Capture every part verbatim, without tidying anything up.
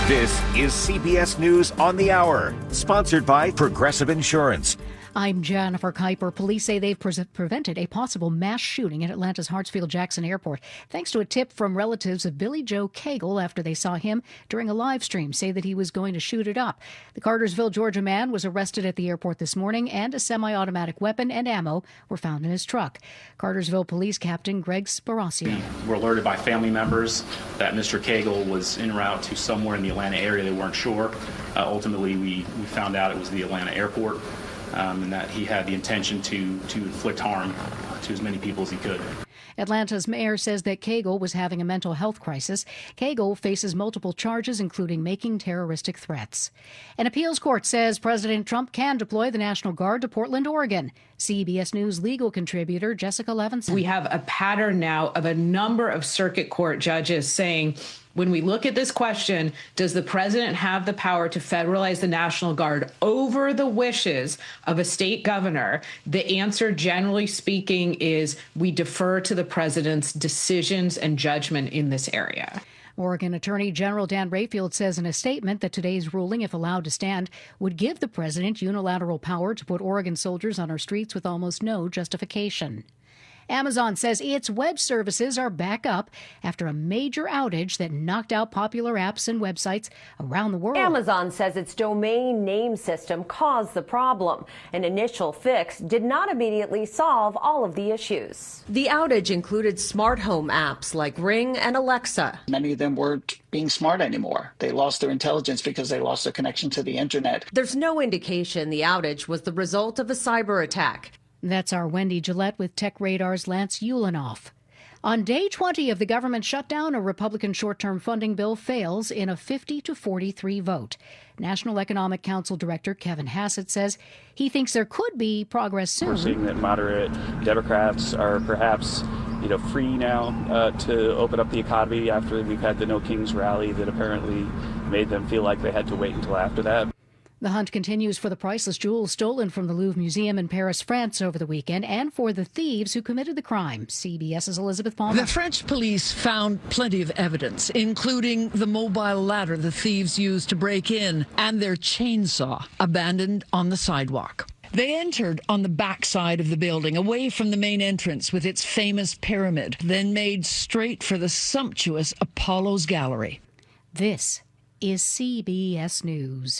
This is C B S News on the Hour, sponsored by Progressive Insurance. I'm Jennifer Kuiper. Police say they've pre- prevented a possible mass shooting at Atlanta's Hartsfield-Jackson Airport, thanks to a tip from relatives of Billy Joe Cagle after they saw him during a live stream say that he was going to shoot it up. The Cartersville, Georgia man was arrested at the airport this morning, and a semi-automatic weapon and ammo were found in his truck. Cartersville Police Captain Greg Sparacio. We were alerted by family members that Mister Cagle was en route to somewhere in the Atlanta area. They weren't sure. Uh, ultimately, we, we found out it was the Atlanta airport. Um, and that he had the intention to to inflict harm to as many people as he could. Atlanta's mayor says that Cagle was having a mental health crisis. Cagle faces multiple charges, including making terroristic threats. An appeals court says President Trump can deploy the National Guard to Portland, Oregon. C B S News legal contributor Jessica Levinson. We have a pattern now of a number of circuit court judges saying, when we look at this question, does the president have the power to federalize the National Guard over the wishes of a state governor? The answer, generally speaking, is we defer to the president's decisions and judgment in this area. Oregon Attorney General Dan Rayfield says in a statement that today's ruling, if allowed to stand, would give the president unilateral power to put Oregon soldiers on our streets with almost no justification. Amazon says its web services are back up after a major outage that knocked out popular apps and websites around the world. Amazon says its domain name system caused the problem. An initial fix did not immediately solve all of the issues. The outage included smart home apps like Ring and Alexa. Many of them weren't being smart anymore. They lost their intelligence because they lost their connection to the internet. There's no indication the outage was the result of a cyber attack. That's our Wendy Gillette with Tech Radar's Lance Ulanoff. On day twenty of the government shutdown, a Republican short-term funding bill fails in a fifty to forty-three vote. National Economic Council Director Kevin Hassett says he thinks there could be progress soon. We're seeing that moderate Democrats are perhaps, you know, free now uh, to open up the economy after we've had the No Kings rally that apparently made them feel like they had to wait until after that. The hunt continues for the priceless jewels stolen from the Louvre Museum in Paris, France over the weekend, and for the thieves who committed the crime. CBS's Elizabeth Palmer. The French police found plenty of evidence, including the mobile ladder the thieves used to break in and their chainsaw abandoned on the sidewalk. They entered on the backside of the building, away from the main entrance with its famous pyramid, then made straight for the sumptuous Apollo's Gallery. This is C B S News.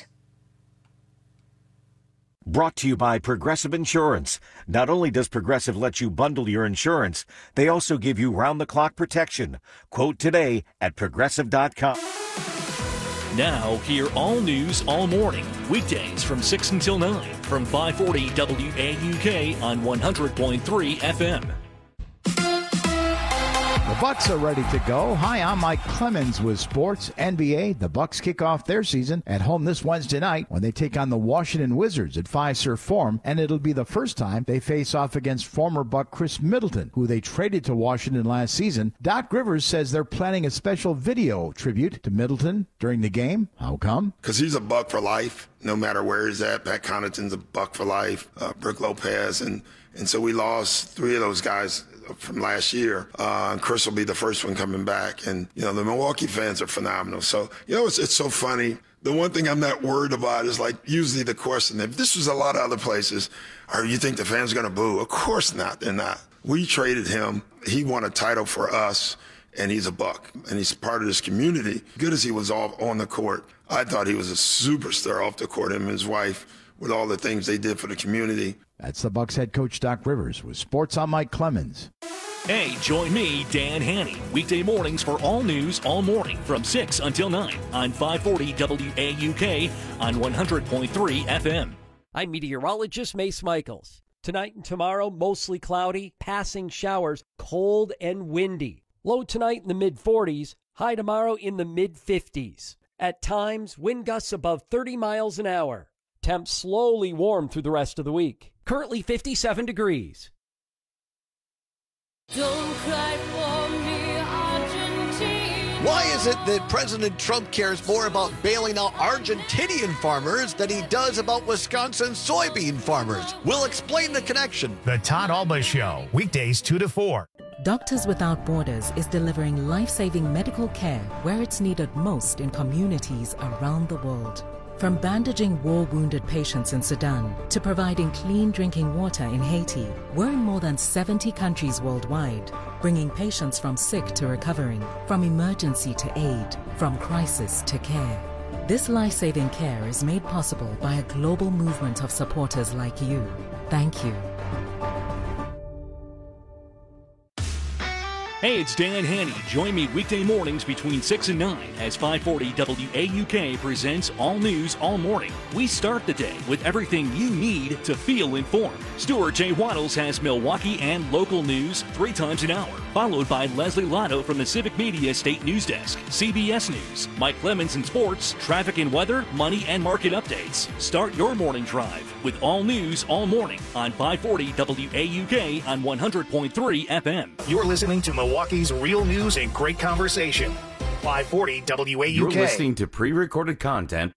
Brought to you by Progressive Insurance. Not only does Progressive let you bundle your insurance, they also give you round-the-clock protection. Quote today at progressive dot com. Now, hear all news all morning, weekdays from six until nine, from five forty W A U K on one hundred point three F M. The Bucks are ready to go. Hi, I'm Mike Clemens with Sports N B A. The Bucks kick off their season at home this Wednesday night when they take on the Washington Wizards at Fiserv Forum, and it'll be the first time they face off against former Buck Chris Middleton, who they traded to Washington last season. Doc Rivers says they're planning a special video tribute to Middleton during the game. How come? Because he's a Buck for life, no matter where he's at. Pat Connaughton's a Buck for life, uh, Brook Lopez, and, and so we lost three of those guys from last year, uh, and Chris will be the first one coming back. And, you know, the Milwaukee fans are phenomenal. So, you know, it's, it's so funny. The one thing I'm not worried about is, like, usually the question, if this was a lot of other places, or you think the fans are going to boo? Of course not. They're not. We traded him. He won a title for us, and he's a Buck, and he's part of this community. Good as he was off on the court, I thought he was a superstar off the court, him and his wife, with all the things they did for the community. That's the Bucks head coach Doc Rivers. With Sports, I'm Mike Clemens. Hey, join me, Dan Haney, weekday mornings for all news all morning from six until nine on five forty W A U K on one hundred point three F M. I'm meteorologist Mace Michaels. Tonight and tomorrow, mostly cloudy, passing showers, cold and windy. Low tonight in the mid forties, high tomorrow in the mid fifties. At times, wind gusts above thirty miles an hour. Temps slowly warm through the rest of the week. Currently fifty-seven degrees. Don't cry for me, Argentina. Why is it that President Trump cares more about bailing out Argentinian farmers than he does about Wisconsin soybean farmers? We'll explain the connection. The Todd Alba Show, weekdays two to four. Doctors Without Borders is delivering life-saving medical care where it's needed most in communities around the world. From bandaging war-wounded patients in Sudan to providing clean drinking water in Haiti, we're in more than seventy countries worldwide, bringing patients from sick to recovering, from emergency to aid, from crisis to care. This life-saving care is made possible by a global movement of supporters like you. Thank you. Hey, it's Dan Haney. Join me weekday mornings between six and nine as five forty W A U K presents All News All Morning. We start the day with everything you need to feel informed. Stuart J. Waddles has Milwaukee and local news three times an hour, followed by Leslie Lotto from the Civic Media State News Desk, C B S News, Mike Clemens in sports, traffic and weather, money and market updates. Start your morning drive with All News All Morning on five forty W A U K on one hundred point three F M. You're listening to Milwaukee's real news and great conversation. five forty W A U K. You're listening to pre-recorded content.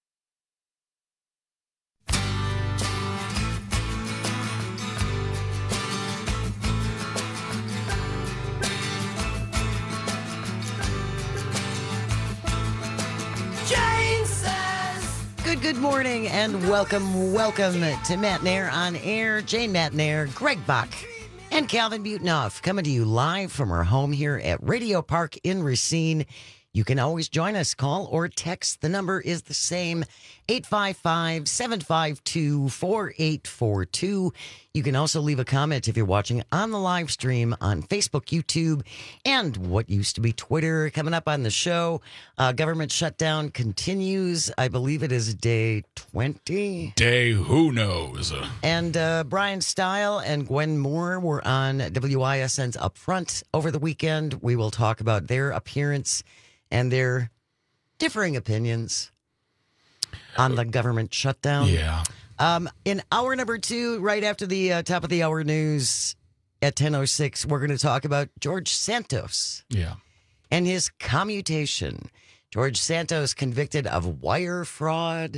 Good, good morning and welcome, welcome to Matt Nair on Air. Jane Matt Nair, Greg Bach, and Calvin Butenoff coming to you live from our home here at Radio Park in Racine. You can always join us, call or text. The number is the same, eight five five, seven five two, four eight four two. You can also leave a comment if you're watching on the live stream on Facebook, YouTube, and what used to be Twitter. Coming up on the show, uh, government shutdown continues. I believe it is day twenty. Day who knows? And uh, Brian Stile and Gwen Moore were on W I S N's Upfront over the weekend. We will talk about their appearance and their differing opinions on the government shutdown. Yeah. Um, in hour number two, right after the uh, top of the hour news at ten oh six, we're going to talk about George Santos. Yeah. And his commutation. George Santos convicted of wire fraud,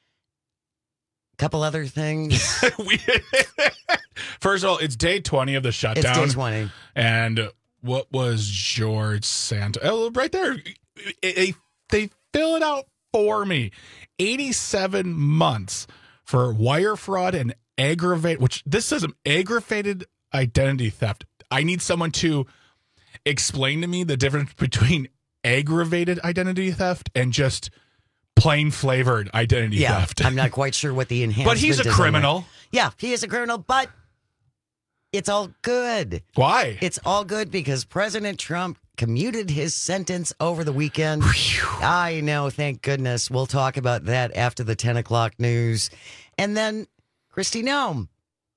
a couple other things. we, First of all, it's day twenty of the shutdown. It's day twenty. And what was George Santos? Oh, right there. They, they fill it out for me. eighty-seven months for wire fraud and aggravate, which this says aggravated identity theft. I need someone to explain to me the difference between aggravated identity theft and just plain flavored identity yeah, theft. I'm not quite sure what the enhancement But he's a is criminal. Yeah, he is a criminal, but it's all good. Why? It's all good because President Trump commuted his sentence over the weekend. I know, thank goodness. We'll talk about that after the ten o'clock news. And then Kristi Noem.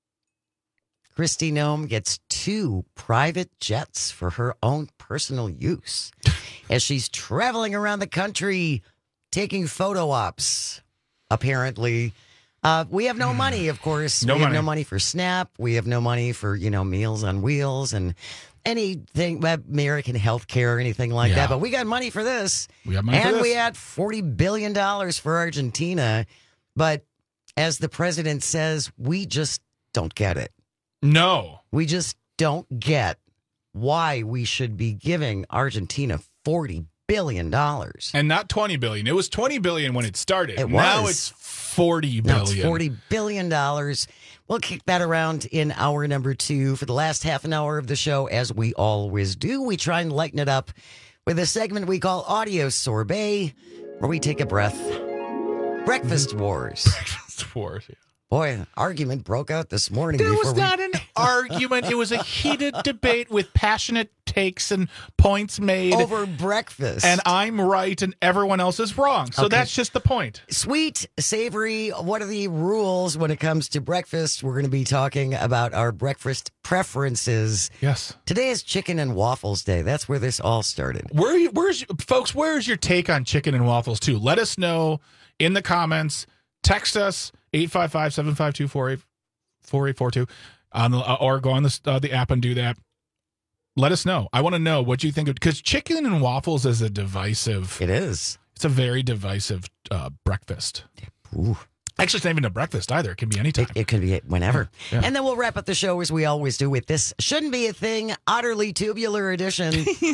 Kristi Noem gets two private jets for her own personal use as she's traveling around the country taking photo ops, apparently. Uh, we have no money, of course. No we money. have no money for SNAP. We have no money for, you know, Meals on Wheels and anything, American health care or anything like Yeah. that. But we got money for this. We got money and for this. we had forty billion dollars for Argentina. But as the president says, we just don't get it. No. We just don't get why we should be giving Argentina forty billion dollars. And not twenty billion dollars. It was twenty billion dollars when it started. It Now was. it's forty billion dollars. Now it's forty billion dollars. We'll kick that around in hour number two. For the last half an hour of the show, as we always do, we try and lighten it up with a segment we call Audio Sorbet, where we take a breath. Breakfast Wars. Breakfast Wars, yeah. Boy, an argument broke out this morning. There before was we... not an argument. It was a heated debate with passionate takes and points made. Over breakfast. And I'm right and everyone else is wrong. So Okay. that's just the point. Sweet, savory, what are the rules when it comes to breakfast? We're going to be talking about our breakfast preferences. Yes. Today is Chicken and Waffles Day. That's where this all started. Where, you- where's folks, where's your take on chicken and waffles too? Let us know in the comments. Text us eight five five, seven five two, four eight four two on the uh, or go on the uh, the app and do that. Let us know. I want to know what you think of, because chicken and waffles is a divisive. It is. It's a very divisive uh, breakfast. Ooh. Actually, it's not even a breakfast either. It can be anytime. It, it could be whenever. Yeah. And then we'll wrap up the show as we always do with this Shouldn't Be a Thing, Utterly Tubular Edition.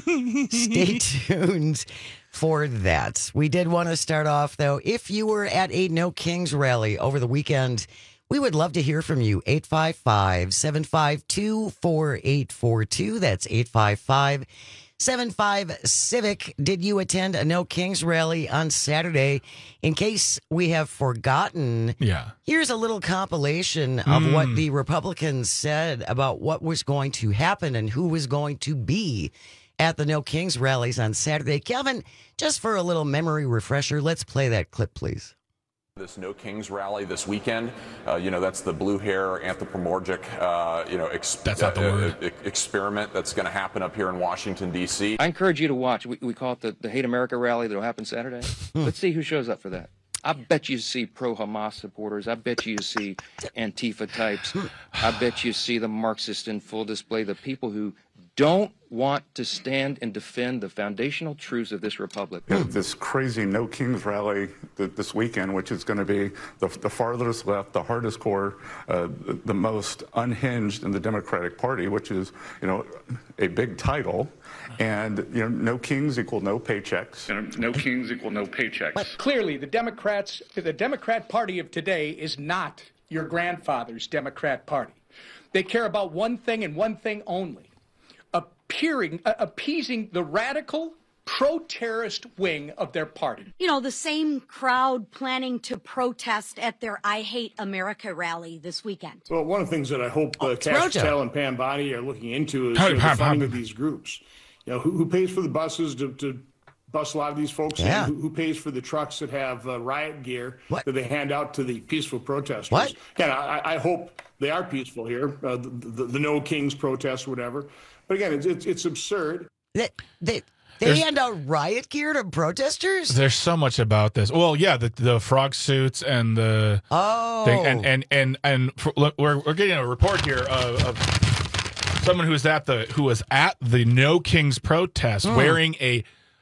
Stay tuned for that. We did want to start off, though. If you were at a No Kings rally over the weekend, we would love to hear from you. eight five five, seven five two, four eight four two. That's eight five five, seven five Civic. Did you attend a No Kings rally on Saturday? In case we have forgotten, yeah. Here's a little compilation of Mm. what the Republicans said about what was going to happen and who was going to be at the No Kings rallies on Saturday. Kelvin, just for a little memory refresher, let's play that clip, please. This No Kings rally this weekend, uh, you know, that's the blue hair anthropomorphic, uh, you know, ex- That's not the uh, word. uh, experiment that's going to happen up here in Washington, D C. I encourage you to watch. We, we call it the, the Hate America rally that'll happen Saturday. Let's see who shows up for that. I bet you see pro-Hamas supporters. I bet you see Antifa types. I bet you see the Marxists in full display, the people who don't want to stand and defend the foundational truths of this republic. Yeah, this crazy No Kings rally th- this weekend, which is going to be the, the farthest left, the hardest core, uh, the, the most unhinged in the Democratic Party, which is, you know, a big title. And, you know, no kings equal no paychecks. And no kings equal no paychecks. But clearly, the Democrats, the Democrat Party of today is not your grandfather's Democrat Party. They care about one thing and one thing only. Appearing, uh, appeasing the radical, pro-terrorist wing of their party. You know, the same crowd planning to protest at their I Hate America rally this weekend. Well, one of the things that I hope uh, Cash Patel and Pam Bondi are looking into is How- you know, how- the funding how- of these groups. You know, who, who pays for the buses to, to bus a lot of these folks Yeah. in? Who, who pays for the trucks that have uh, riot gear What? that they hand out to the peaceful protesters? What? Again, I, I hope they are peaceful here, uh, the, the, the No Kings protest, whatever. But again, it's, it's, it's absurd. They, they, they There's- hand out riot gear to protesters? There's so much about this. Well, yeah, the the frog suits and the Oh. thing, and and and and for, look, we're we're getting a report here of, of someone who's at the who was at the No Kings protest Mm. wearing a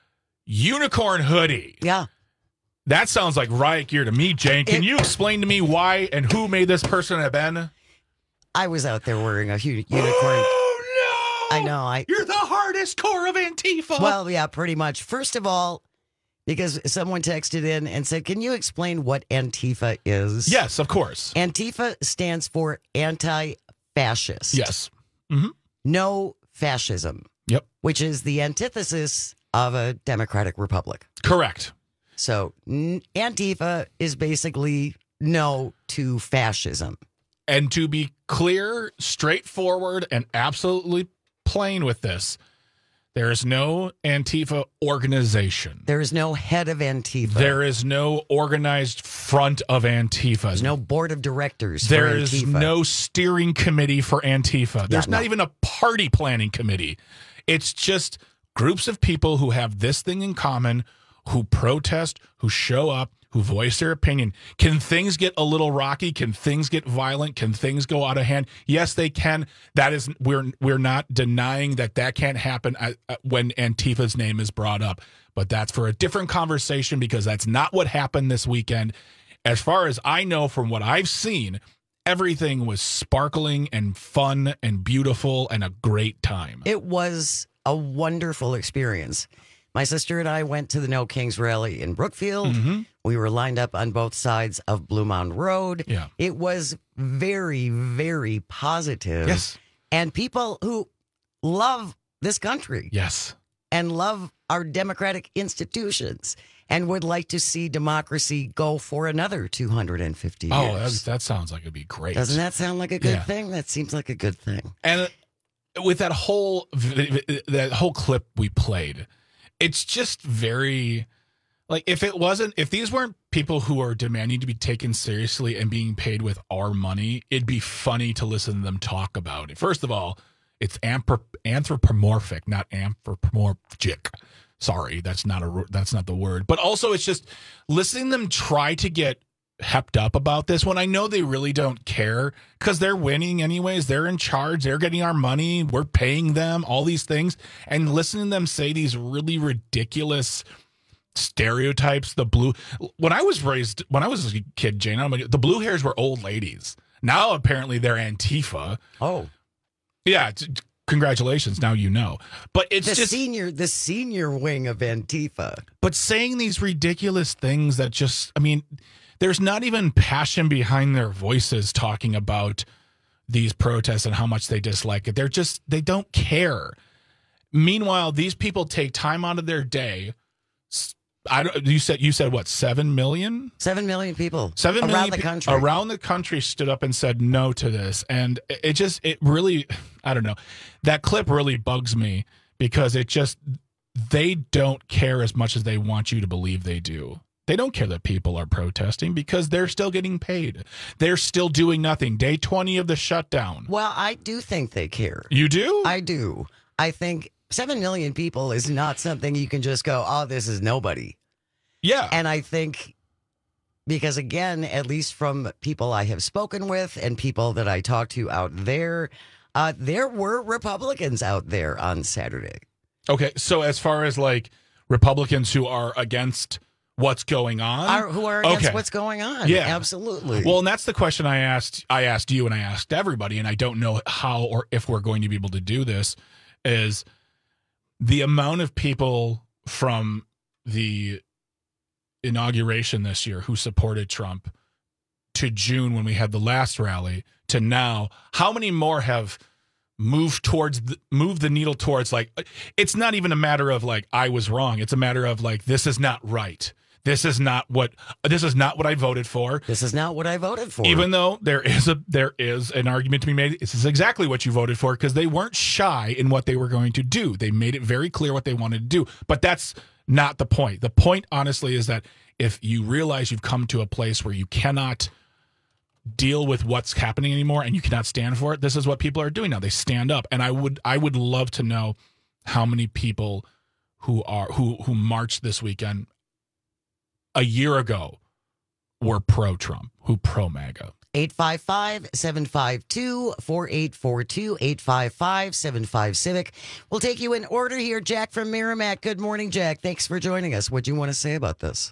unicorn hoodie. Yeah. That sounds like riot gear to me, Jane. Can It- you explain to me why and who may this person have been? I was out there wearing a hu- unicorn. Oh, no! I know. I You're the hardest core of Antifa. Well, yeah, pretty much. First of all, because someone texted in and said, can you explain what Antifa is? Yes, of course. Antifa stands for anti-fascist. Yes. Mm-hmm. No fascism. Yep. Which is the antithesis of a democratic republic. Correct. So n- Antifa is basically no to fascism. And to be clear, straightforward, and absolutely plain with this, there is no Antifa organization. There is no head of Antifa. There is no organized front of Antifa. There's no board of directors There for is Antifa. no steering committee for Antifa. There's Yeah, not no. even a party planning committee. It's just groups of people who have this thing in common, who protest, who show up, who voice their opinion. Can things get a little rocky? Can things get violent? Can things go out of hand? Yes, they can. That is, we're we're not denying that that can't happen at, at when Antifa's name is brought up. But that's for a different conversation because that's not what happened this weekend. As far as I know from what I've seen, everything was sparkling and fun and beautiful and a great time. It was a wonderful experience. My sister and I went to the No Kings rally in Brookfield. Mm-hmm. We were lined up on both sides of Blue Mound Road. Yeah. It was very, very positive. Yes. And people who love this country. Yes. And love our democratic institutions and would like to see democracy go for another two hundred fifty years. Oh, that's, that sounds like it'd be great. Doesn't that sound like a good Yeah. thing? That seems like a good thing. And with that whole that whole clip we played, it's just very like if it wasn't if these weren't people who are demanding to be taken seriously and being paid with our money, it'd be funny to listen to them talk about it. First of all, it's amper- anthropomorphic, not anthropomorphic. Sorry, that's not a that's not the word. But also, it's just listening to them try to get hepped up about this when I know they really don't care because they're winning anyways. They're in charge. They're getting our money. We're paying them all these things. And listening to them say these really ridiculous stereotypes. The blue. When I was raised, when I was a kid, Jane, I'm like, the blue hairs were old ladies. Now apparently they're Antifa. Oh, yeah. T- congratulations. Now you know. But it's the just senior, the senior wing of Antifa. But saying these ridiculous things that just, I mean, there's not even passion behind their voices talking about these protests and how much they dislike it. They're just, they don't care. Meanwhile, these people take time out of their day. I don't, you said you said what, seven million? Seven million people. Seven around million the pe- country. Around the country stood up and said no to this. And it it just, it really, I don't know. That clip really bugs me because it just, they don't care as much as they want you to believe they do. They don't care that people are protesting because they're still getting paid. They're still doing nothing. Day twenty of the shutdown. Well, I do think they care. You do? I do. I think seven million people is not something you can just go, oh, this is nobody. Yeah. And I think because, again, at least from people I have spoken with and people that I talked to out there, uh, there were Republicans out there on Saturday. Okay. So as far as like Republicans who are against what's going on, Are, who are against okay. what's going on. Yeah. Absolutely. Well, and that's the question I asked. I asked you and I asked everybody, and I don't know how or if we're going to be able to do this, is the amount of people from the inauguration this year who supported Trump to June when we had the last rally to now, how many more have moved towards the, moved the needle towards, like, it's not even a matter of like I was wrong. It's a matter of like, this is not right. This is not what this is not what I voted for. This is not what I voted for. Even though there is a there is an argument to be made, this is exactly what you voted for, because they weren't shy in what they were going to do. They made it very clear what they wanted to do. But that's not the point. The point, honestly, is that if you realize you've come to a place where you cannot deal with what's happening anymore and you cannot stand for it, this is what people are doing now. They stand up. And I would I would love to know how many people who are who who marched this weekend a year ago were pro-Trump, who pro-MAGA. eight five five, seven five two, four eight four two, eight five five, seven five Civic. We'll take you in order here. Jack from Merrimack. Good morning, Jack. Thanks for joining us. What do you want to say about this?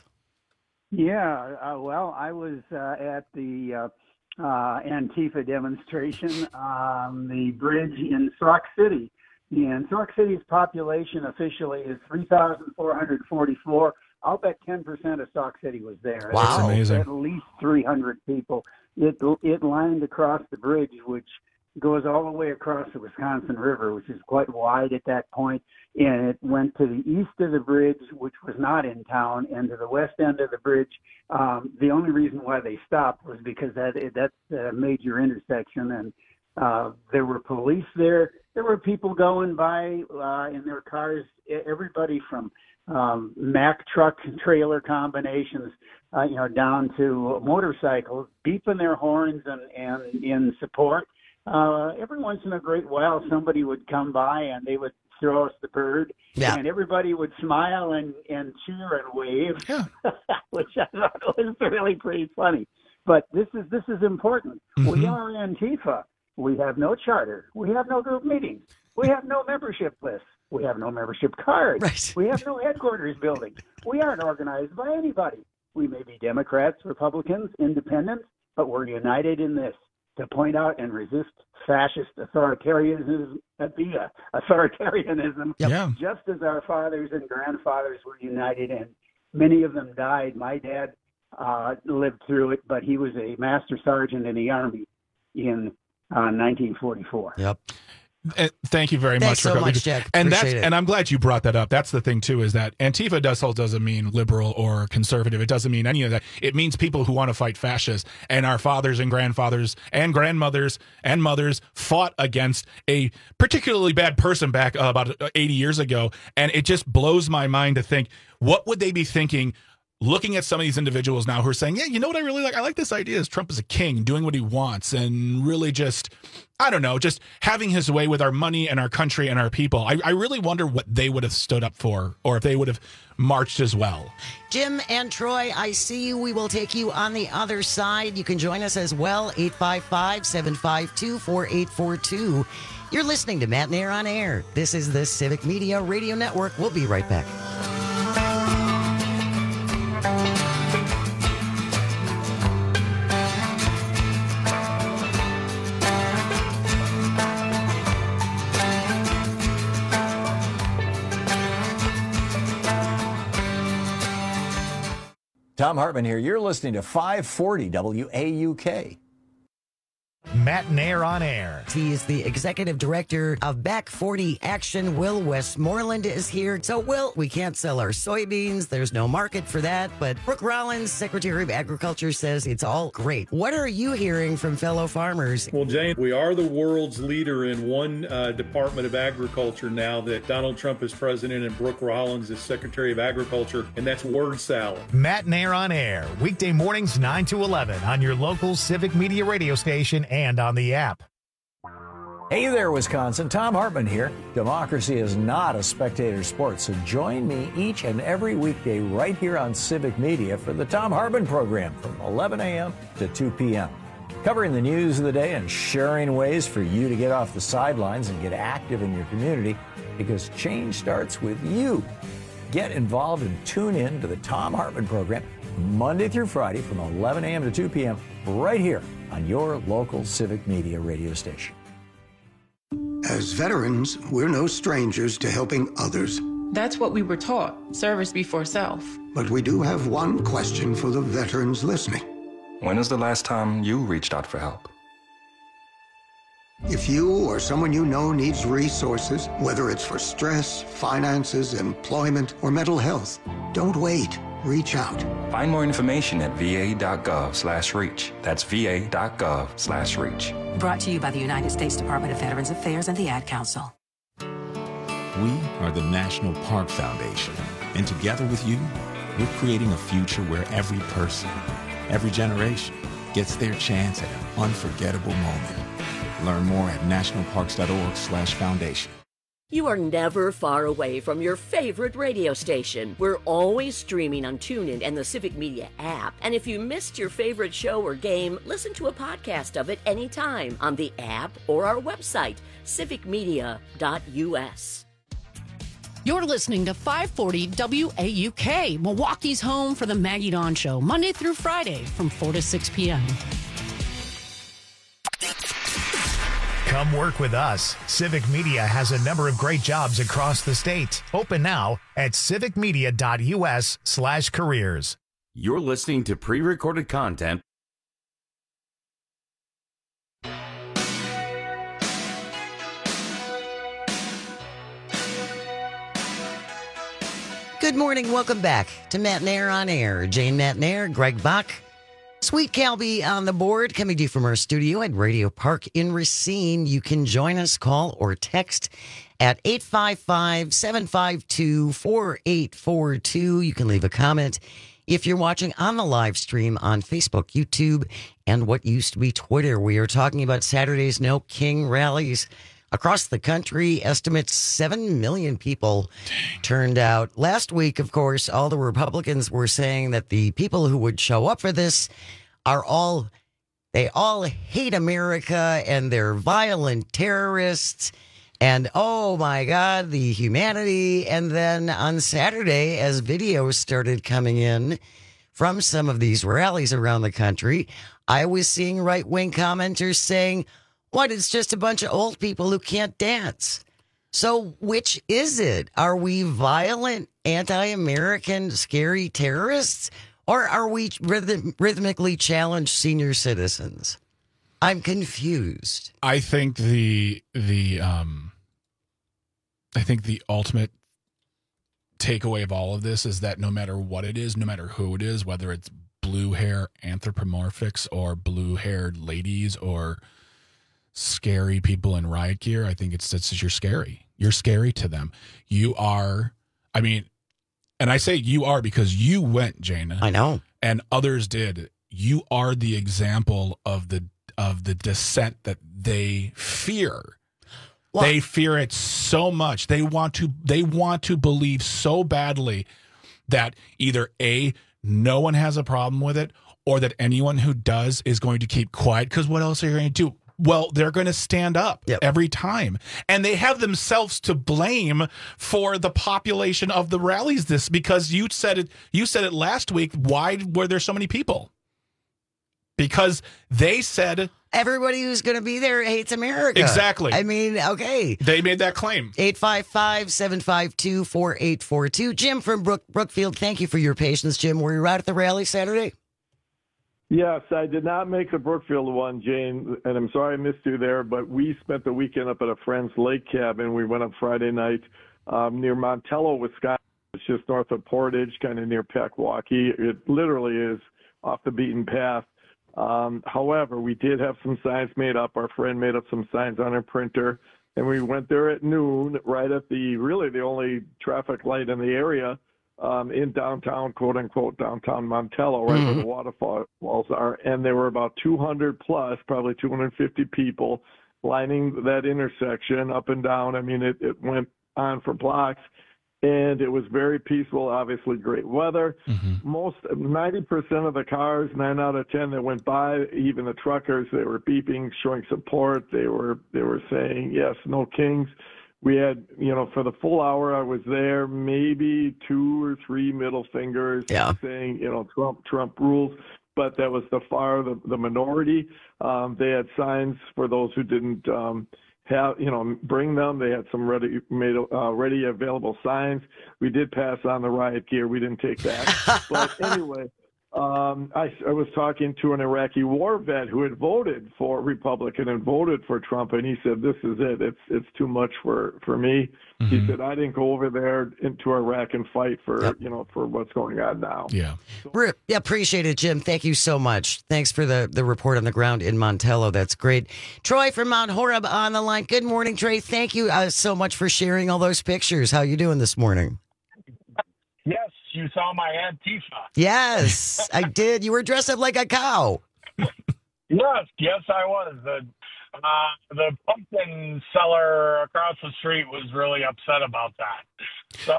Yeah, uh, well, I was uh, at the uh, uh, Antifa demonstration on the bridge in Sauk City. And Sauk City's population officially is three thousand four hundred forty-four. I'll bet ten percent of Sauk City was there. Wow. That's amazing. At least three hundred people. It it lined across the bridge, which goes all the way across the Wisconsin River, which is quite wide at that point, and it went to the east of the bridge, which was not in town, and to the west end of the bridge. Um, the only reason why they stopped was because that that's a major intersection, and uh, there were police there. There were people going by uh, in their cars, everybody from um, Mack truck and trailer combinations, uh, you know, down to motorcycles, beeping their horns and, and in support. Uh, every once in a great while, somebody would come by and they would throw us the bird, yeah. and everybody would smile and, and cheer and wave, yeah. which I thought was really pretty funny. But this is this is important. Mm-hmm. We are Antifa. We have no charter. We have no group meetings. We have no membership lists. We have no membership cards. Right. We have no headquarters building. We aren't organized by anybody. We may be Democrats, Republicans, independents, but we're united in this, to point out and resist fascist authoritarianism, authoritarianism yeah. just as our fathers and grandfathers were united, and many of them died. My dad uh, lived through it, but he was a master sergeant in the Army in uh, nineteen forty-four. Yep. Uh, thank you very Thanks much for so coming. much, Jack. And Appreciate that's it. and I'm glad you brought that up. That's the thing too, is that Antifa does doesn't mean liberal or conservative. It doesn't mean any of that. It means people who want to fight fascists. And our fathers and grandfathers and grandmothers and mothers fought against a particularly bad person back uh, about eighty years ago. And it just blows my mind to think, what would they be thinking? Looking at some of these individuals now who are saying, yeah, you know what I really like? I like this idea is Trump is a king doing what he wants and really just, I don't know, just having his way with our money and our country and our people. I, I really wonder what they would have stood up for, or if they would have marched as well. Jim and Troy, I see you. We will take you on the other side. You can join us as well, eight five five, seven five two, four eight four two. You're listening to Matt and Air on Air. This is the Civic Media Radio Network. We'll be right back. Tom Hartman here. You're listening to five forty W A U K. Matt Nair on air. He is the executive director of Back forty Action. Will Westmoreland is here. So, Will, we can't sell our soybeans. There's no market for that. But Brooke Rollins, Secretary of Agriculture, says it's all great. What are you hearing from fellow farmers? Well, Jane, we are the world's leader in one uh, Department of Agriculture now that Donald Trump is president and Brooke Rollins is Secretary of Agriculture, and that's word salad. Matt Nair on air. Weekday mornings nine to eleven on your local Civic Media radio station and on the app. Hey there, Wisconsin. Tom Hartman here. Democracy is not a spectator sport, so join me each and every weekday right here on Civic Media for the Tom Hartman program from eleven a.m. to two p.m. Covering the news of the day and sharing ways for you to get off the sidelines and get active in your community, because change starts with you. Get involved and tune in to the Tom Hartman program Monday through Friday from eleven a.m. to two p.m. right here on your local Civic Media radio station. As veterans, we're no strangers to helping others. That's what we were taught, service before self. But we do have one question for the veterans listening. When is the last time you reached out for help? If you or someone you know needs resources, whether it's for stress, finances, employment, or mental health, don't wait. Reach out. Find more information at va.gov slash reach. That's va.gov slash reach. Brought to you by the United States Department of Veterans Affairs and the Ad Council. We are the National Park Foundation, and together with you, we're creating a future where every person, every generation, gets their chance at an unforgettable moment. Learn more at nationalparks.org slash foundation. You are never far away from your favorite radio station. We're always streaming on TuneIn and the Civic Media app. And if you missed your favorite show or game, listen to a podcast of it anytime on the app or our website, civic media dot u s. You're listening to five forty W A U K, Milwaukee's home for the Maggie Dawn Show, Monday through Friday from four to six p.m. Come work with us. Civic Media has a number of great jobs across the state. Open now at civic media dot u s slash careers. You're listening to pre-recorded content. Good morning. Welcome back to Matt Nair on Air. Jane Matt Nair, Greg Bach. Sweet Calby on the board, coming to you from our studio at Radio Park in Racine. You can join us, call or text at eight five five, seven five two, four eight four two. You can leave a comment if you're watching on the live stream on Facebook, YouTube, and what used to be Twitter. We are talking about Saturday's No King rallies across the country. Estimates seven million people Dang. turned out. Last week, of course, all the Republicans were saying that the people who would show up for this are all, they all hate America and they're violent terrorists. And oh my God, the humanity. And then on Saturday, as videos started coming in from some of these rallies around the country, I was seeing right-wing commenters saying, what, it's just a bunch of old people who can't dance. So which is it? Are we violent, anti-American, scary terrorists? Or are we rhythm- rhythmically challenged senior citizens? I'm confused. I think the the um, I think the ultimate takeaway of all of this is that no matter what it is, no matter who it is, whether it's blue hair anthropomorphics or blue haired ladies or scary people in riot gear, I think it's it's you're scary. You're scary to them. You are. I mean. And I say you are because you went, Jana. I know. And others did. You are the example of the of the dissent that they fear. Well, they fear it so much. They want to they want to believe so badly that either A, no one has a problem with it, or that anyone who does is going to keep quiet, because what else are you going to do? Well, they're going to stand up yep. every time. And they have themselves to blame for the population of the rallies this, because you said it you said it last week. Why were there so many people? Because they said everybody who's going to be there hates America. Exactly. I mean, okay. They made that claim. eight five five, seven five two, four eight four two. Jim from Brook, Brookfield, thank you for your patience. Jim, were you out at the rally Saturday? Yes, I did not make the Brookfield one, Jane, and I'm sorry I missed you there, but we spent the weekend up at a friend's lake cabin. We went up Friday night um, near Montello, Wisconsin. It's just north of Portage, kind of near Peckwaukee. It literally is off the beaten path. Um, however, we did have some signs made up. Our friend made up some signs on her printer, and we went there at noon, right at the really the only traffic light in the area. Um, in downtown, quote unquote, downtown Montello, right mm-hmm. where the waterfalls are. And there were about two hundred plus, probably two hundred fifty people lining that intersection up and down. I mean, it, it went on for blocks, and it was very peaceful, obviously great weather. Mm-hmm. Most, ninety percent of the cars, nine out of ten that went by, even the truckers, they were beeping, showing support. They were, they were saying, yes, no Kings. We had, you know, for the full hour I was there, maybe two or three middle fingers yeah. saying, you know, Trump, Trump rules. But that was the far, the, the minority. Um, they had signs for those who didn't um, have, you know, bring them. They had some ready, made, uh, ready available signs. We did pass on the riot gear. We didn't take that. But anyway. Um, I, I was talking to an Iraqi war vet who had voted for Republican and voted for Trump, and he said, "This is it. It's it's too much for, for me." Mm-hmm. He said, "I didn't go over there into Iraq and fight for yep. you know for what's going on now." Yeah, so, yeah, appreciate it, Jim. Thank you so much. Thanks for the the report on the ground in Montello. That's great. Troy from Mount Horeb on the line. Good morning, Trey. Thank you uh, so much for sharing all those pictures. How you doing this morning? Yes. You saw my Antifa. Yes, I did. You were dressed up like a cow. Yes, yes, I was. The uh, the pumpkin seller across the street was really upset about that. So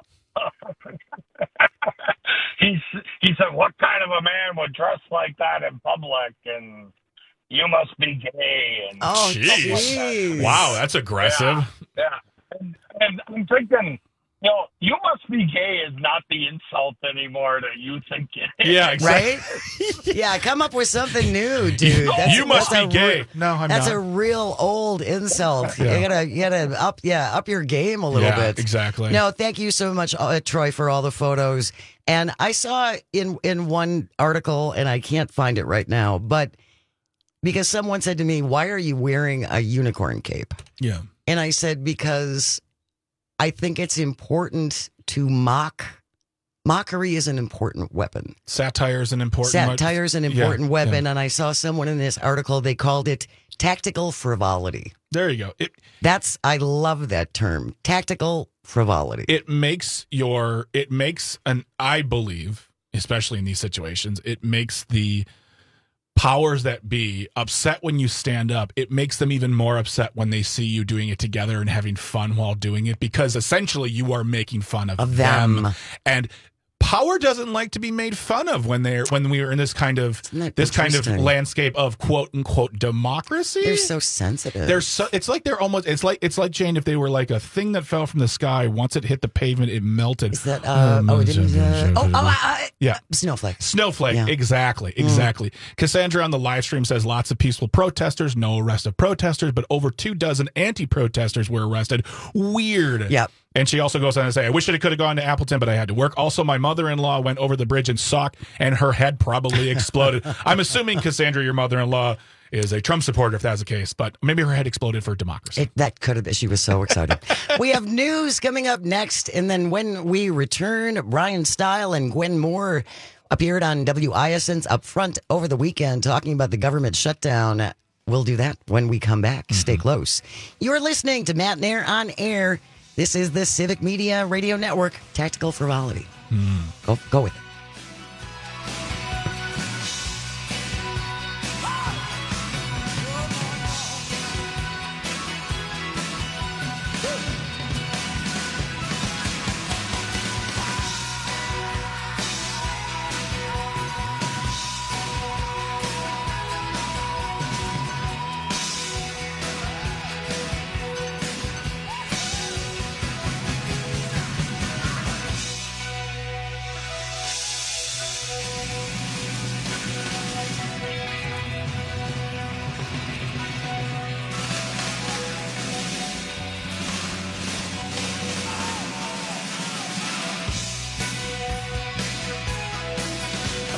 he he said, "What kind of a man would dress like that in public?" And you must be gay. And oh, jeez! Wow, that's aggressive. Yeah, yeah. And, and I'm thinking. You know, you must be gay is not the insult anymore that you think it is. Yeah, exactly. Right? Yeah, come up with something new, dude. That's, you must be gay. Re- no, I'm that's not. That's a real old insult. Yeah. You gotta, you gotta up, yeah, up your game a little yeah, bit. Exactly. No, thank you so much, uh, Troy, for all the photos. And I saw in in one article, and I can't find it right now, but because someone said to me, "Why are you wearing a unicorn cape?" Yeah, and I said because I think it's important to mock. Mockery is an important weapon. Satire is an important Satire is an important yeah, weapon. Yeah. And I saw someone in this article, they called it tactical frivolity. There you go. It, That's, I love that term, tactical frivolity. It makes your, it makes an, I believe, especially in these situations, it makes the powers that be upset when you stand up. It makes them even more upset when they see you doing it together and having fun while doing it, because essentially you are making fun of, of them. them. And power doesn't like to be made fun of when they're when we are in this kind of this kind of landscape of quote unquote democracy. They're so sensitive. They're so it's like they're almost it's like it's like Jane, if they were like a thing that fell from the sky. Once it hit the pavement, it melted. Is that uh, um, oh, it didn't, uh, oh, oh uh, yeah, snowflake. Snowflake, yeah. exactly, exactly. Mm. Cassandra on the live stream says lots of peaceful protesters, no arrest of protesters, but over two dozen anti-protesters were arrested. Weird. Yep. And she also goes on to say, I wish it could have gone to Appleton, but I had to work. Also, my mother-in-law went over the bridge in Sauk, and her head probably exploded. I'm assuming, Cassandra, your mother-in-law is a Trump supporter, if that's the case, but maybe her head exploded for democracy. It, that could have been. She was so excited. We have news coming up next, and then when we return, Brian Stile and Gwen Moore appeared on W I S N's Up Front over the weekend talking about the government shutdown. We'll do that when we come back. Mm-hmm. Stay close. You're listening to Matt Nair on Air. This is the Civic Media Radio Network, Tactical Frivolity. Mm. Go, go with it.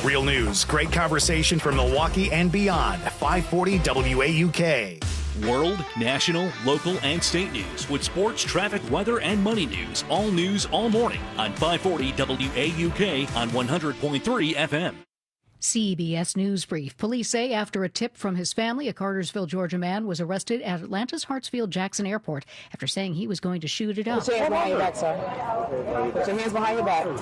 Real news, great conversation from Milwaukee and beyond. five forty W A U K. World, national, local, and state news with sports, traffic, weather, and money news. All news all morning on five forty W A U K on one hundred point three F M. C B S News Brief. Police say after a tip from his family, a Cartersville, Georgia man was arrested at Atlanta's Hartsfield-Jackson Airport after saying he was going to shoot it up. Put your hands behind your back, sir. Put your hands behind your back.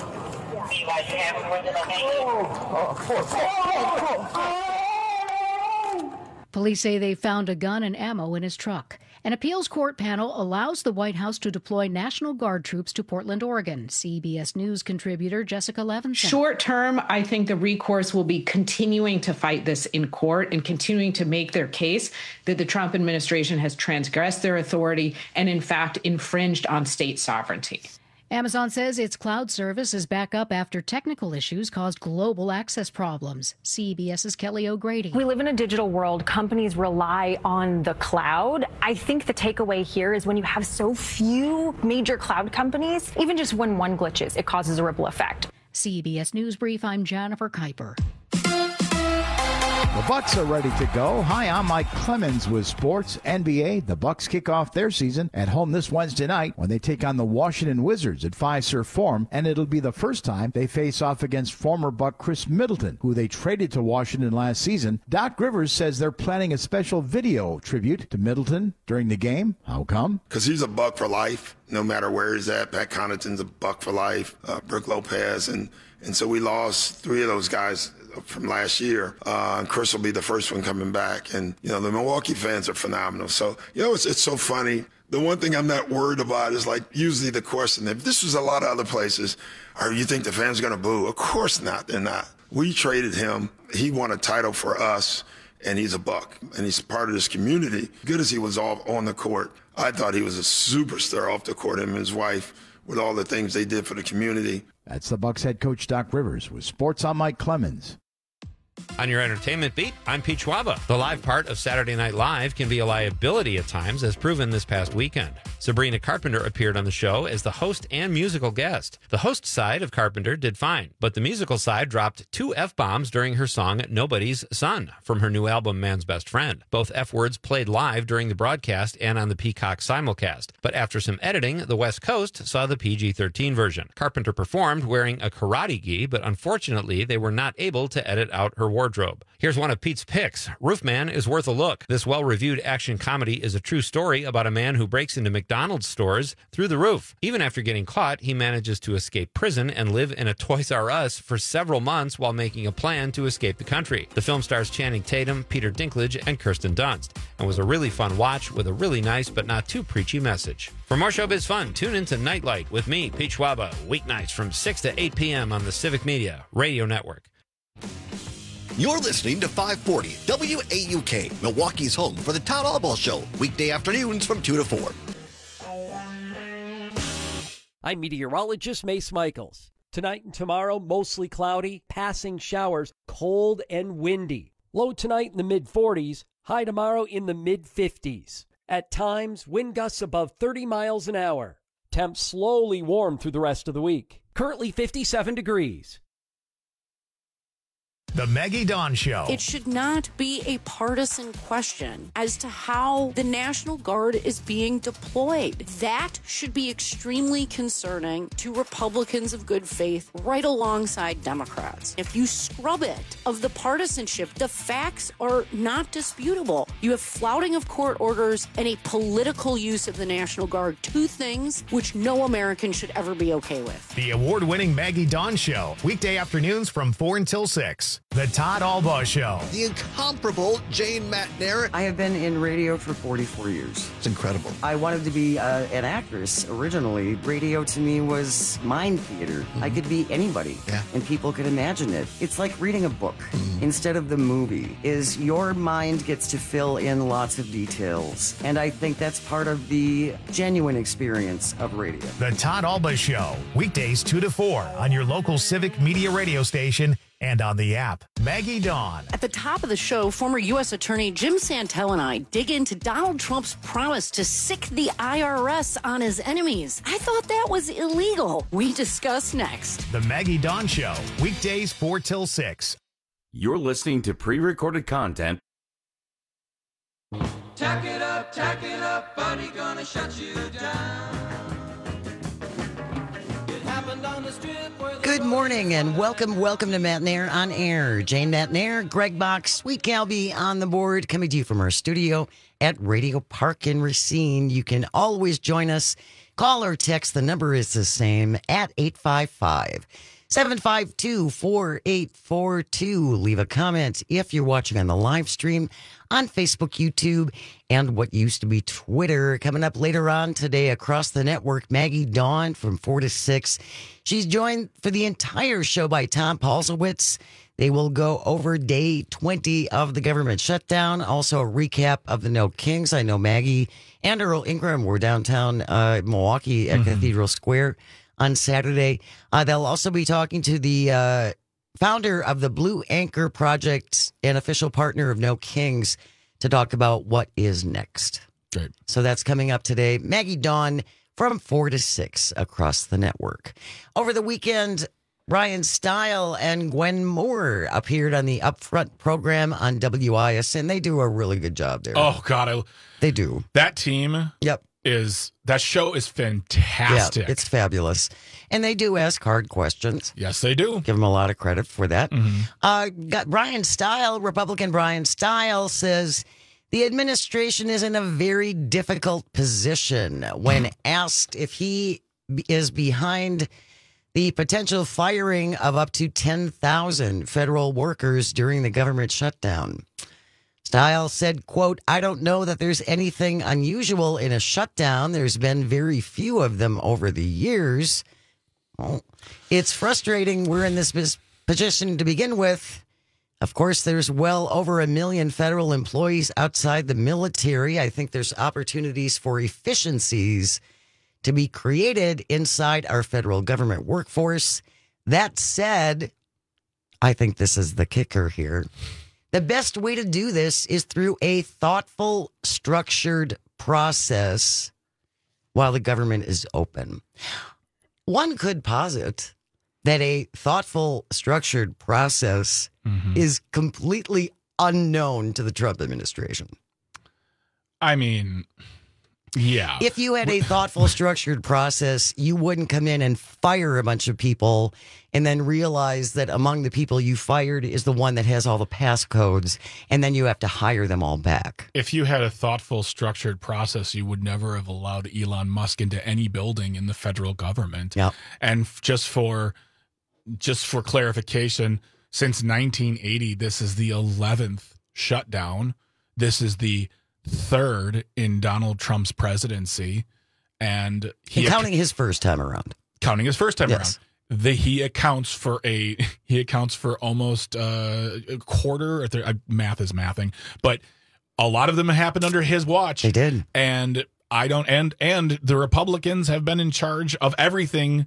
Police say they found a gun and ammo in his truck. An appeals court panel allows the White House to deploy National Guard troops to Portland, Oregon. C B S News contributor Jessica Levinson. Short term, I think the recourse will be continuing to fight this in court and continuing to make their case that the Trump administration has transgressed their authority and, in fact, infringed on state sovereignty. Amazon says its cloud service is back up after technical issues caused global access problems. CBS's Kelly O'Grady. We live in a digital world. Companies rely on the cloud. I think the takeaway here is when you have so few major cloud companies, even just when one glitches, it causes a ripple effect. C B S News Brief, I'm Jennifer Kuiper. The Bucs are ready to go. Hi, I'm Mike Clemens with sports. N B A, the Bucs kick off their season at home this Wednesday night when they take on the Washington Wizards at Fiserv Forum, and it'll be the first time they face off against former Buck Chris Middleton, who they traded to Washington last season. Doc Rivers says they're planning a special video tribute to Middleton during the game. How come? Because he's a Buck for life, no matter where he's at. Pat Connaughton's a Buck for life, uh, Brook Lopez, and, and so we lost three of those guys from last year. Uh, and Chris will be the first one coming back. And, you know, the Milwaukee fans are phenomenal. So, you know, it's, it's so funny. The one thing I'm not worried about is, like, usually the question, if this was a lot of other places, or you think the fans are going to boo? Of course not. They're not. We traded him. He won a title for us, and he's a Buck. And he's part of this community. Good as he was off on the court, I thought he was a superstar off the court, him and his wife, with all the things they did for the community. That's the Bucs head coach Doc Rivers. With sports, I'm Mike Clemens. On your entertainment beat, I'm Pete Schwaba. The live part of Saturday Night Live can be a liability at times, as proven this past weekend. Sabrina Carpenter appeared on the show as the host and musical guest. The host side of Carpenter did fine, but the musical side dropped two F-bombs during her song Nobody's Son from her new album Man's Best Friend. Both F-words played live during the broadcast and on the Peacock simulcast, but after some editing, the West Coast saw the P G thirteen version. Carpenter performed wearing a karate gi, but unfortunately they were not able to edit out her wardrobe. Here's one of Pete's picks. Roofman is worth a look. This well-reviewed action comedy is a true story about a man who breaks into McDonald's stores through the roof. Even after getting caught, he manages to escape prison and live in a Toys R Us for several months while making a plan to escape the country. The film stars Channing Tatum, Peter Dinklage, and Kirsten Dunst, and was a really fun watch with a really nice but not too preachy message. For more showbiz fun, tune into Nightlight with me, Pete Schwaba, weeknights from six to eight p.m. on the Civic Media Radio Network. You're listening to five forty W A U K, Milwaukee's home for the Todd Albaugh Show, weekday afternoons from two to four. I'm meteorologist Mace Michaels. Tonight and tomorrow, mostly cloudy, passing showers, cold and windy. Low tonight in the mid forties, high tomorrow in the mid fifties. At times, wind gusts above thirty miles an hour. Temps slowly warm through the rest of the week. Currently fifty-seven degrees. The Maggie Dawn Show. It should not be a partisan question as to how the National Guard is being deployed. That should be extremely concerning to Republicans of good faith right alongside Democrats. If you scrub it of the partisanship, the facts are not disputable. You have flouting of court orders and a political use of the National Guard, two things which no American should ever be okay with. The award-winning Maggie Dawn Show, weekday afternoons from four until six. The Todd Albaugh Show. The incomparable Jane Matnair. I have been in radio for forty-four years. It's incredible. I wanted to be uh, an actress originally. Radio to me was mind theater. Mm-hmm. I could be anybody, yeah. and people could imagine it. It's like reading a book mm-hmm. instead of the movie. Is your mind gets to fill in lots of details, and I think that's part of the genuine experience of radio. The Todd Albaugh Show, weekdays two to four on your local Civic Media radio station and on the app. Maggie Dawn. At the top of the show, former U S Attorney Jim Santel and I dig into Donald Trump's promise to sick the I R S on his enemies. I thought that was illegal. We discuss next. The Maggie Dawn Show, weekdays four till six. You're listening to pre-recorded content. Tack it up, tack it up, buddy, gonna shut you down. It happened on the strip where the Good morning and welcome, welcome to Matt Nair on Air. Jane Matt Nair, Greg Bach, Sweet Calby on the board, coming to you from our studio at Radio Park in Racine. You can always join us. Call or text. The number is the same at eight five five, seven five two, four eight four two. Leave a comment if you're watching on the live stream on Facebook, YouTube, and what used to be Twitter. Coming up later on today across the network, Maggie Dawn from four to six. She's joined for the entire show by Tom Paulsowitz. They will go over day twenty of the government shutdown. Also a recap of the No Kings. I know Maggie and Earl Ingram were downtown uh, Milwaukee at mm-hmm. Cathedral Square on Saturday. Uh, they'll also be talking to the uh, founder of the Blue Anchor Project and official partner of No Kings to talk about what is next. Great. So that's coming up today. Maggie Dawn from four to six across the network. Over the weekend, Ryan Stile and Gwen Moore appeared on the Upfront program on W I S N. They do a really good job there. Oh, God. I, they do. That team. Yep. Is that show is fantastic. Yeah, it's fabulous. And they do ask hard questions. Yes, they do. Give them a lot of credit for that. Mm-hmm. Uh, got Brian Stile, Republican Brian Stile, says the administration is in a very difficult position when asked if he is behind the potential firing of up to ten thousand federal workers during the government shutdown. Stile said, quote, I don't know that there's anything unusual in a shutdown. There's been very few of them over the years. Well, it's frustrating we're in this position to begin with. Of course, there's well over a million federal employees outside the military. I think there's opportunities for efficiencies to be created inside our federal government workforce. That said, I think this is the kicker here. The best way to do this is through a thoughtful, structured process while the government is open. One could posit that a thoughtful, structured process mm-hmm. is completely unknown to the Trump administration. I mean, yeah. If you had a thoughtful, structured process, you wouldn't come in and fire a bunch of people and then realize that among the people you fired is the one that has all the passcodes, and then you have to hire them all back. If you had a thoughtful, structured process, you would never have allowed Elon Musk into any building in the federal government. Yep. And just for just for clarification, since nineteen eighty, this is the eleventh shutdown. This is the third in Donald Trump's presidency, and he and counting his first time around. Counting his first time yes. around. The, he accounts for a he accounts for almost uh, a quarter. Or th- math is mathing, but a lot of them happened under his watch. They did, and I don't. And and the Republicans have been in charge of everything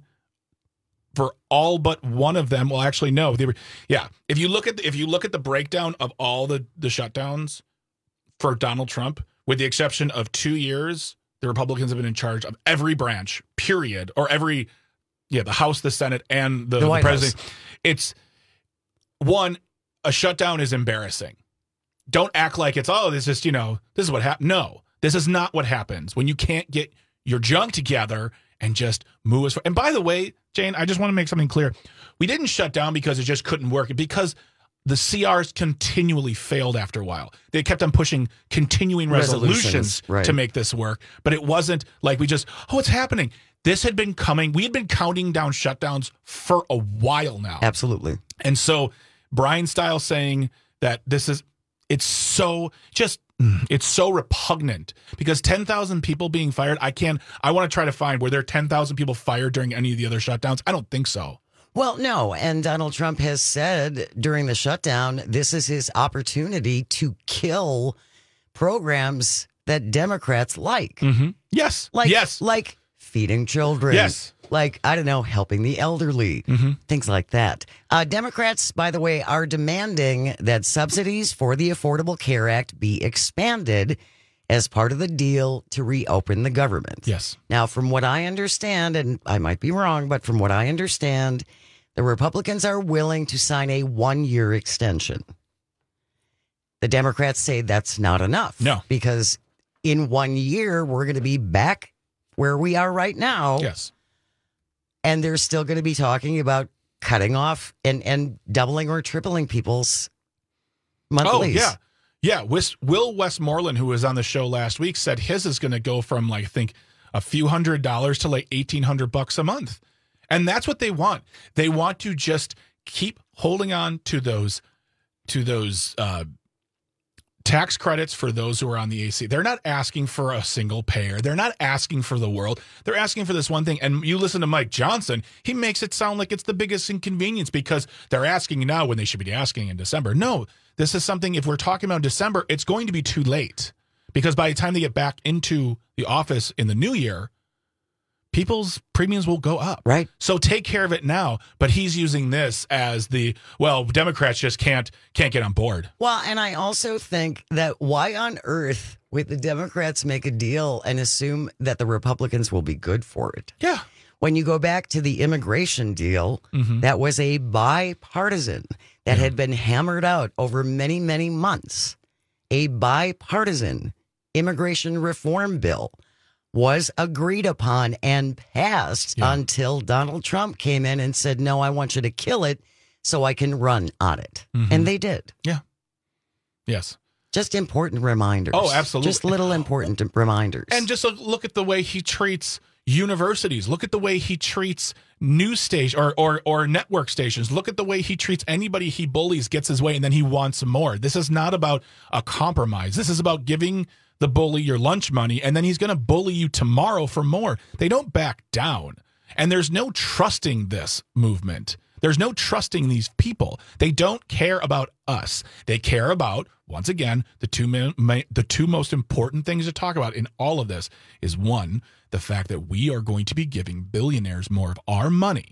for all but one of them. Well, actually, no. They were. Yeah, if you look at the, if you look at the breakdown of all the the shutdowns for Donald Trump, with the exception of two years, the Republicans have been in charge of every branch. Period, or every. Yeah, the House, the Senate, and the, the, the president. House. It's one, a shutdown is embarrassing. Don't act like it's, oh, this is, you know, this is what happened. No, this is not what happens when you can't get your junk together and just move us. And by the way, Jane, I just want to make something clear. We didn't shut down because it just couldn't work, because the C Rs continually failed after a while. They kept on pushing continuing resolutions, resolutions right. to make this work. But it wasn't like we just, oh, it's happening. This had been coming. We had been counting down shutdowns for a while now. Absolutely. And so Brian Stile saying that this is, it's so just, it's so repugnant, because ten thousand people being fired, I can't, I want to try to find, were there ten thousand people fired during any of the other shutdowns? I don't think so. Well, no. And Donald Trump has said during the shutdown, this is his opportunity to kill programs that Democrats like. Mm-hmm. Yes. Like, yes. Like feeding children. Yes. Like, I don't know, helping the elderly, mm-hmm. things like that. Uh, Democrats, by the way, are demanding that subsidies for the Affordable Care Act be expanded as part of the deal to reopen the government. Yes. Now, from what I understand, and I might be wrong, but from what I understand, the Republicans are willing to sign a one-year extension. The Democrats say that's not enough. No. Because in one year, we're going to be back where we are right now. Yes. And they're still going to be talking about cutting off and, and doubling or tripling people's monthlies. Oh, yeah. Yeah. Wis- Will Westmoreland, who was on the show last week, said his is going to go from, like, I think, a few hundred dollars to like eighteen hundred bucks a month. And that's what they want. They want to just keep holding on to those, to those, uh, tax credits for those who are on the A C. They're not asking for a single payer. They're not asking for the world. They're asking for this one thing. And you listen to Mike Johnson, he makes it sound like it's the biggest inconvenience because they're asking now when they should be asking in December. No, this is something, if we're talking about December, it's going to be too late because by the time they get back into the office in the new year, people's premiums will go up. Right. So take care of it now. But he's using this as the, well, Democrats just can't can't get on board. Well, and I also think that why on earth would the Democrats make a deal and assume that the Republicans will be good for it? Yeah. When you go back to the immigration deal, mm-hmm. that was a bipartisan that yeah. had been hammered out over many, many months. A bipartisan immigration reform bill was agreed upon and passed yeah. until Donald Trump came in and said, no, I want you to kill it so I can run on it. Mm-hmm. And they did. Yeah. Yes. Just important reminders. Oh, absolutely. Just little important reminders. And just look at the way he treats universities. Look at the way he treats news station or, or, or network stations. Look at the way he treats anybody he bullies, gets his way, and then he wants more. This is not about a compromise. This is about giving the bully your lunch money, and then he's going to bully you tomorrow for more. They don't back down. And there's no trusting this movement. There's no trusting these people. They don't care about us. They care about, once again, the two ma- ma- the two most important things to talk about in all of this is, one, the fact that we are going to be giving billionaires more of our money.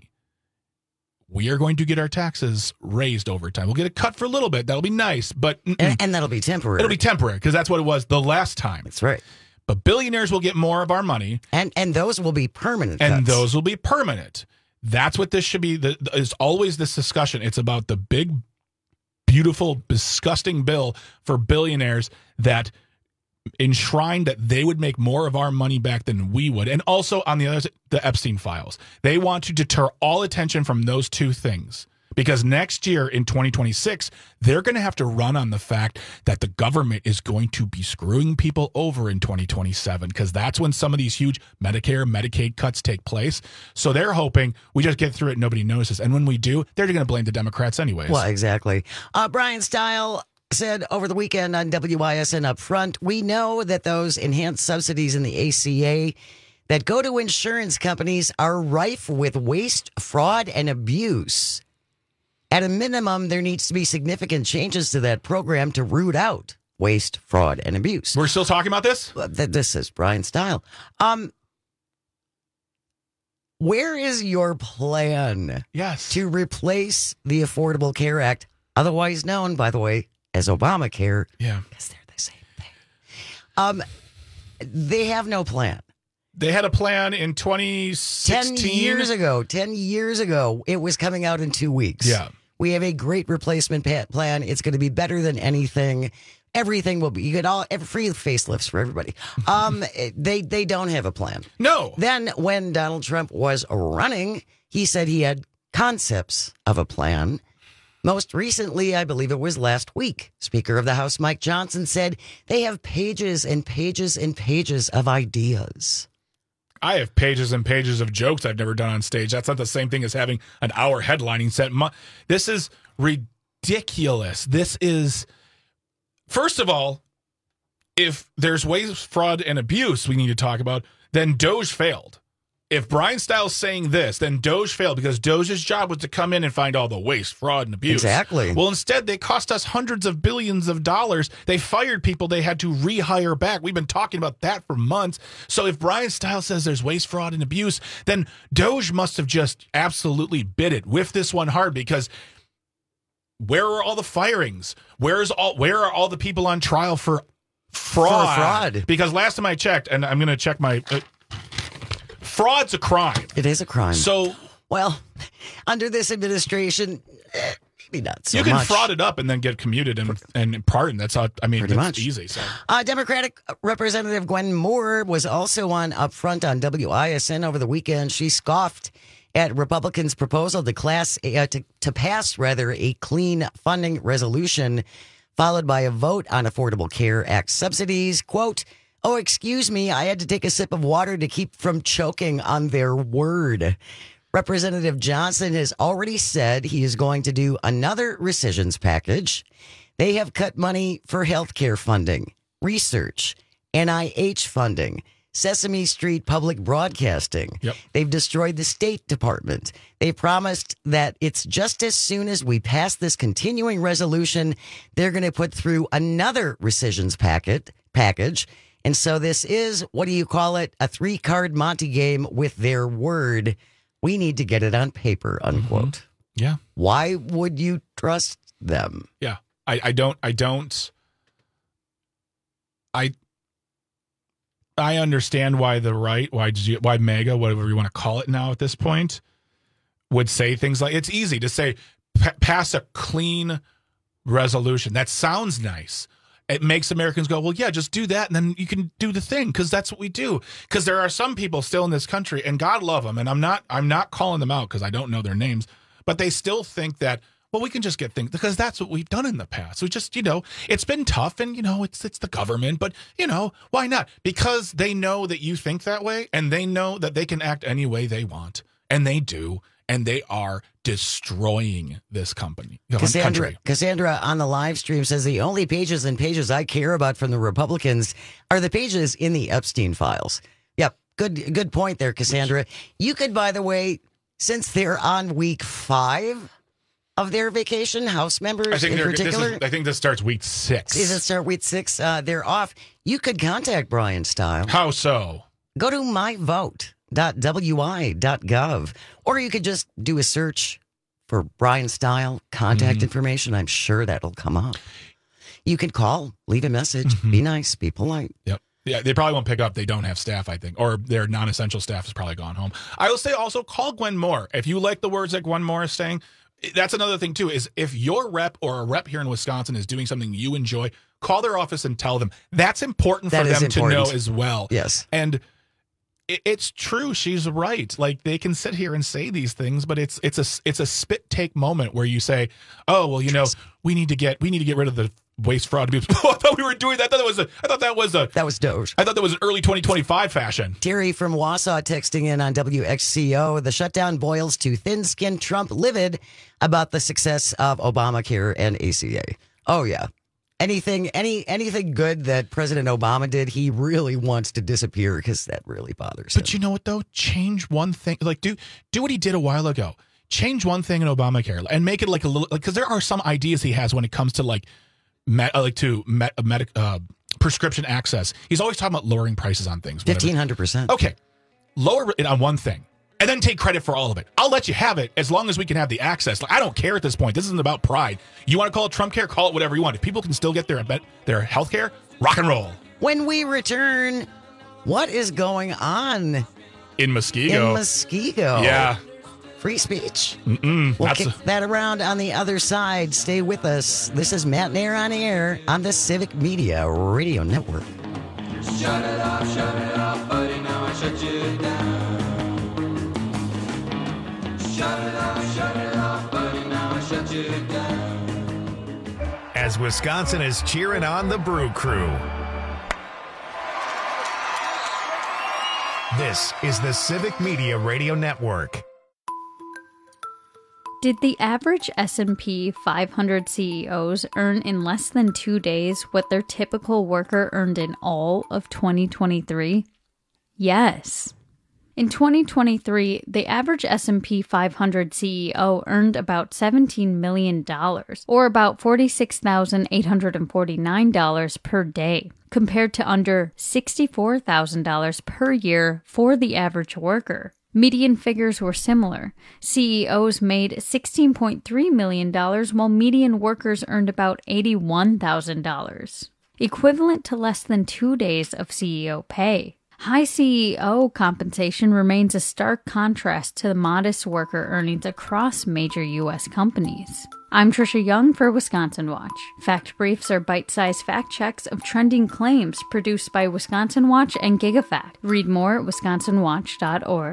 We are going to get our taxes raised over time. We'll get a cut for a little bit. That'll be nice, but and, and that'll be temporary. It'll be temporary because that's what it was the last time. That's right. But billionaires will get more of our money, and and those will be permanent. And cuts. those will be permanent. That's what this should be. The, is always this discussion. It's about the big, beautiful, disgusting bill for billionaires that enshrined that they would make more of our money back than we would. And also on the other side, the Epstein files. They want to deter all attention from those two things. Because next year in twenty twenty-six, they're going to have to run on the fact that the government is going to be screwing people over in twenty twenty-seven, because that's when some of these huge Medicare, Medicaid cuts take place. So they're hoping we just get through it and nobody notices. And when we do, they're going to blame the Democrats anyways. Well, exactly. Uh, Brian Stile said over the weekend on W I S N Up Front, we know that those enhanced subsidies in the A C A that go to insurance companies are rife with waste, fraud, and abuse. At a minimum, there needs to be significant changes to that program to root out waste, fraud, and abuse. We're still talking about this? This is Brian Stile. Um, where is your plan yes. to replace the Affordable Care Act, otherwise known, by the way, as Obamacare? Yeah. Because they're the same thing. Um, they have no plan. They had a plan in twenty sixteen. Ten years ago. Ten years ago. It was coming out in two weeks. Yeah. We have a great replacement plan. It's going to be better than anything. Everything will be. You get all every, free facelifts for everybody. Um, they they don't have a plan. No. Then when Donald Trump was running, he said he had concepts of a plan. Most recently, I believe it was last week, Speaker of the House Mike Johnson said they have pages and pages and pages of ideas. I have pages and pages of jokes I've never done on stage. That's not the same thing as having an hour headlining set. This is ridiculous. This is, first of all, if there's waste, fraud, and abuse we need to talk about, then Doge failed. if Brian Stiles saying this, then Doge failed because Doge's job was to come in and find all the waste, fraud, and abuse. Exactly. Well, instead, they cost us hundreds of billions of dollars. They fired people they had to rehire back. We've been talking about that for months. So if Brian Stiles says there's waste, fraud, and abuse, then Doge must have just absolutely bit it, whiffed this one hard, because where are all the firings? Where's all? Where are all the people on trial for fraud? For fraud. Because last time I checked, and I'm going to check my... Uh, fraud's a crime. It is a crime. So, well, under this administration, eh, maybe not so you can much. fraud it up and then get commuted and, and pardoned. That's how, I mean, Pretty that's much. easy. So, uh, Democratic Representative Gwen Moore was also on Upfront on W I S N over the weekend. She scoffed at Republicans' proposal to class uh, to, to pass rather a clean funding resolution, followed by a vote on Affordable Care Act subsidies. Quote, "Oh, excuse me, I had to take a sip of water to keep from choking on their word." Representative Johnson has already said he is going to do another rescissions package. They have cut money for health care funding, research, N I H funding, Sesame Street public broadcasting. Yep. They've destroyed the State Department. They promised that it's just as soon as we pass this continuing resolution, they're going to put through another rescissions packet package. And so this is, what do you call it? A three card Monte game with their word. We need to get it on paper, unquote. Mm-hmm. Yeah. Why would you trust them? Yeah. I, I don't, I don't, I, I understand why the right, why, why MAGA, whatever you want to call it now at this point, would say things like, it's easy to say, pa- pass a clean resolution. That sounds nice. It makes Americans go, well, yeah, just do that, and then you can do the thing, because that's what we do. Because there are some people still in this country, and God love them, and I'm not, I'm not calling them out because I don't know their names, but they still think that, well, we can just get things, because that's what we've done in the past. We just, you know, it's been tough, and, you know, it's it's the government, but, you know, why not? Because they know that you think that way, and they know that they can act any way they want, and they do, and they are destroying this company. Cassandra, country. Cassandra on the live stream says the only pages and pages I care about from the Republicans are the pages in the Epstein files. Yep, good good point there, Cassandra. You could, by the way, since they're on week five of their vacation, House members I think in they're- particular. This is, I think this starts week six. Does it start week six? Uh, they're off. You could contact Brian Stiles. How so? Go to my vote dot w i dot gov, or you could just do a search for Brian Stiles contact Mhm. information. I'm sure that'll come up. You can call, leave a message, Mm-hmm. be nice, be polite. Yep. Yeah, they probably won't pick up. They don't have staff, I think, or their non-essential staff has probably gone home. I will say also, call Gwen Moore. If you like the words that Gwen Moore is saying, that's another thing too, is if your rep or a rep here in Wisconsin is doing something you enjoy, call their office and tell them. That's important for That is them to important. know as well. Yes. And it, it's true. She's right. Like, they can sit here and say these things, but it's it's a it's a spit take moment where you say, "Oh, well, you know, we need to get we need to get rid of the waste, fraud, abuse." Oh, I thought we were doing that. I thought that was a. I thought that was a. That was Doge. I thought that was an early twenty twenty-five fashion. Terry from Wausau texting in on W X C O. The shutdown boils to thin-skinned Trump livid about the success of Obamacare and A C A. Oh, yeah. Anything, any, anything good that President Obama did, he really wants to disappear because that really bothers him. But you know what though? Change one thing. Like do do what he did a while ago. Change one thing in Obamacare and make it like a little. Like, because there are some ideas he has when it comes to like, med, like to med, medic uh, prescription access. He's always talking about lowering prices on things. fifteen hundred percent. Okay, lower it on one thing, and then take credit for all of it. I'll let you have it as long as we can have the access. Like, I don't care at this point. This isn't about pride. You want to call it Trump care? Call it whatever you want. If people can still get their their health care, rock and roll. When we return, what is going on In Muskego. in Muskego? Yeah. Free speech. Mm-mm, We'll that's kick a- that around on the other side. Stay with us. This is Matt Nair on air on the Civic Media Radio Network. Shut it off, shut it off, buddy, now I shut you down. Shut it off, shut it off, buddy, now I shut you down. As Wisconsin is cheering on the Brew Crew. This is the Civic Media Radio Network. Did the average S and P five hundred C E Os earn in less than two days what their typical worker earned in all of twenty twenty-three? Yes. In twenty twenty-three, the average S and P five hundred C E O earned about seventeen million dollars, or about forty-six thousand eight hundred forty-nine dollars per day, compared to under sixty-four thousand dollars per year for the average worker. Median figures were similar. C E Os made sixteen point three million dollars, while median workers earned about eighty-one thousand dollars, equivalent to less than two days of C E O pay. High C E O compensation remains a stark contrast to the modest worker earnings across major U S companies. I'm Trisha Young for Wisconsin Watch. Fact Briefs are bite-sized fact checks of trending claims produced by Wisconsin Watch and GigaFact. Read more at wisconsin watch dot org.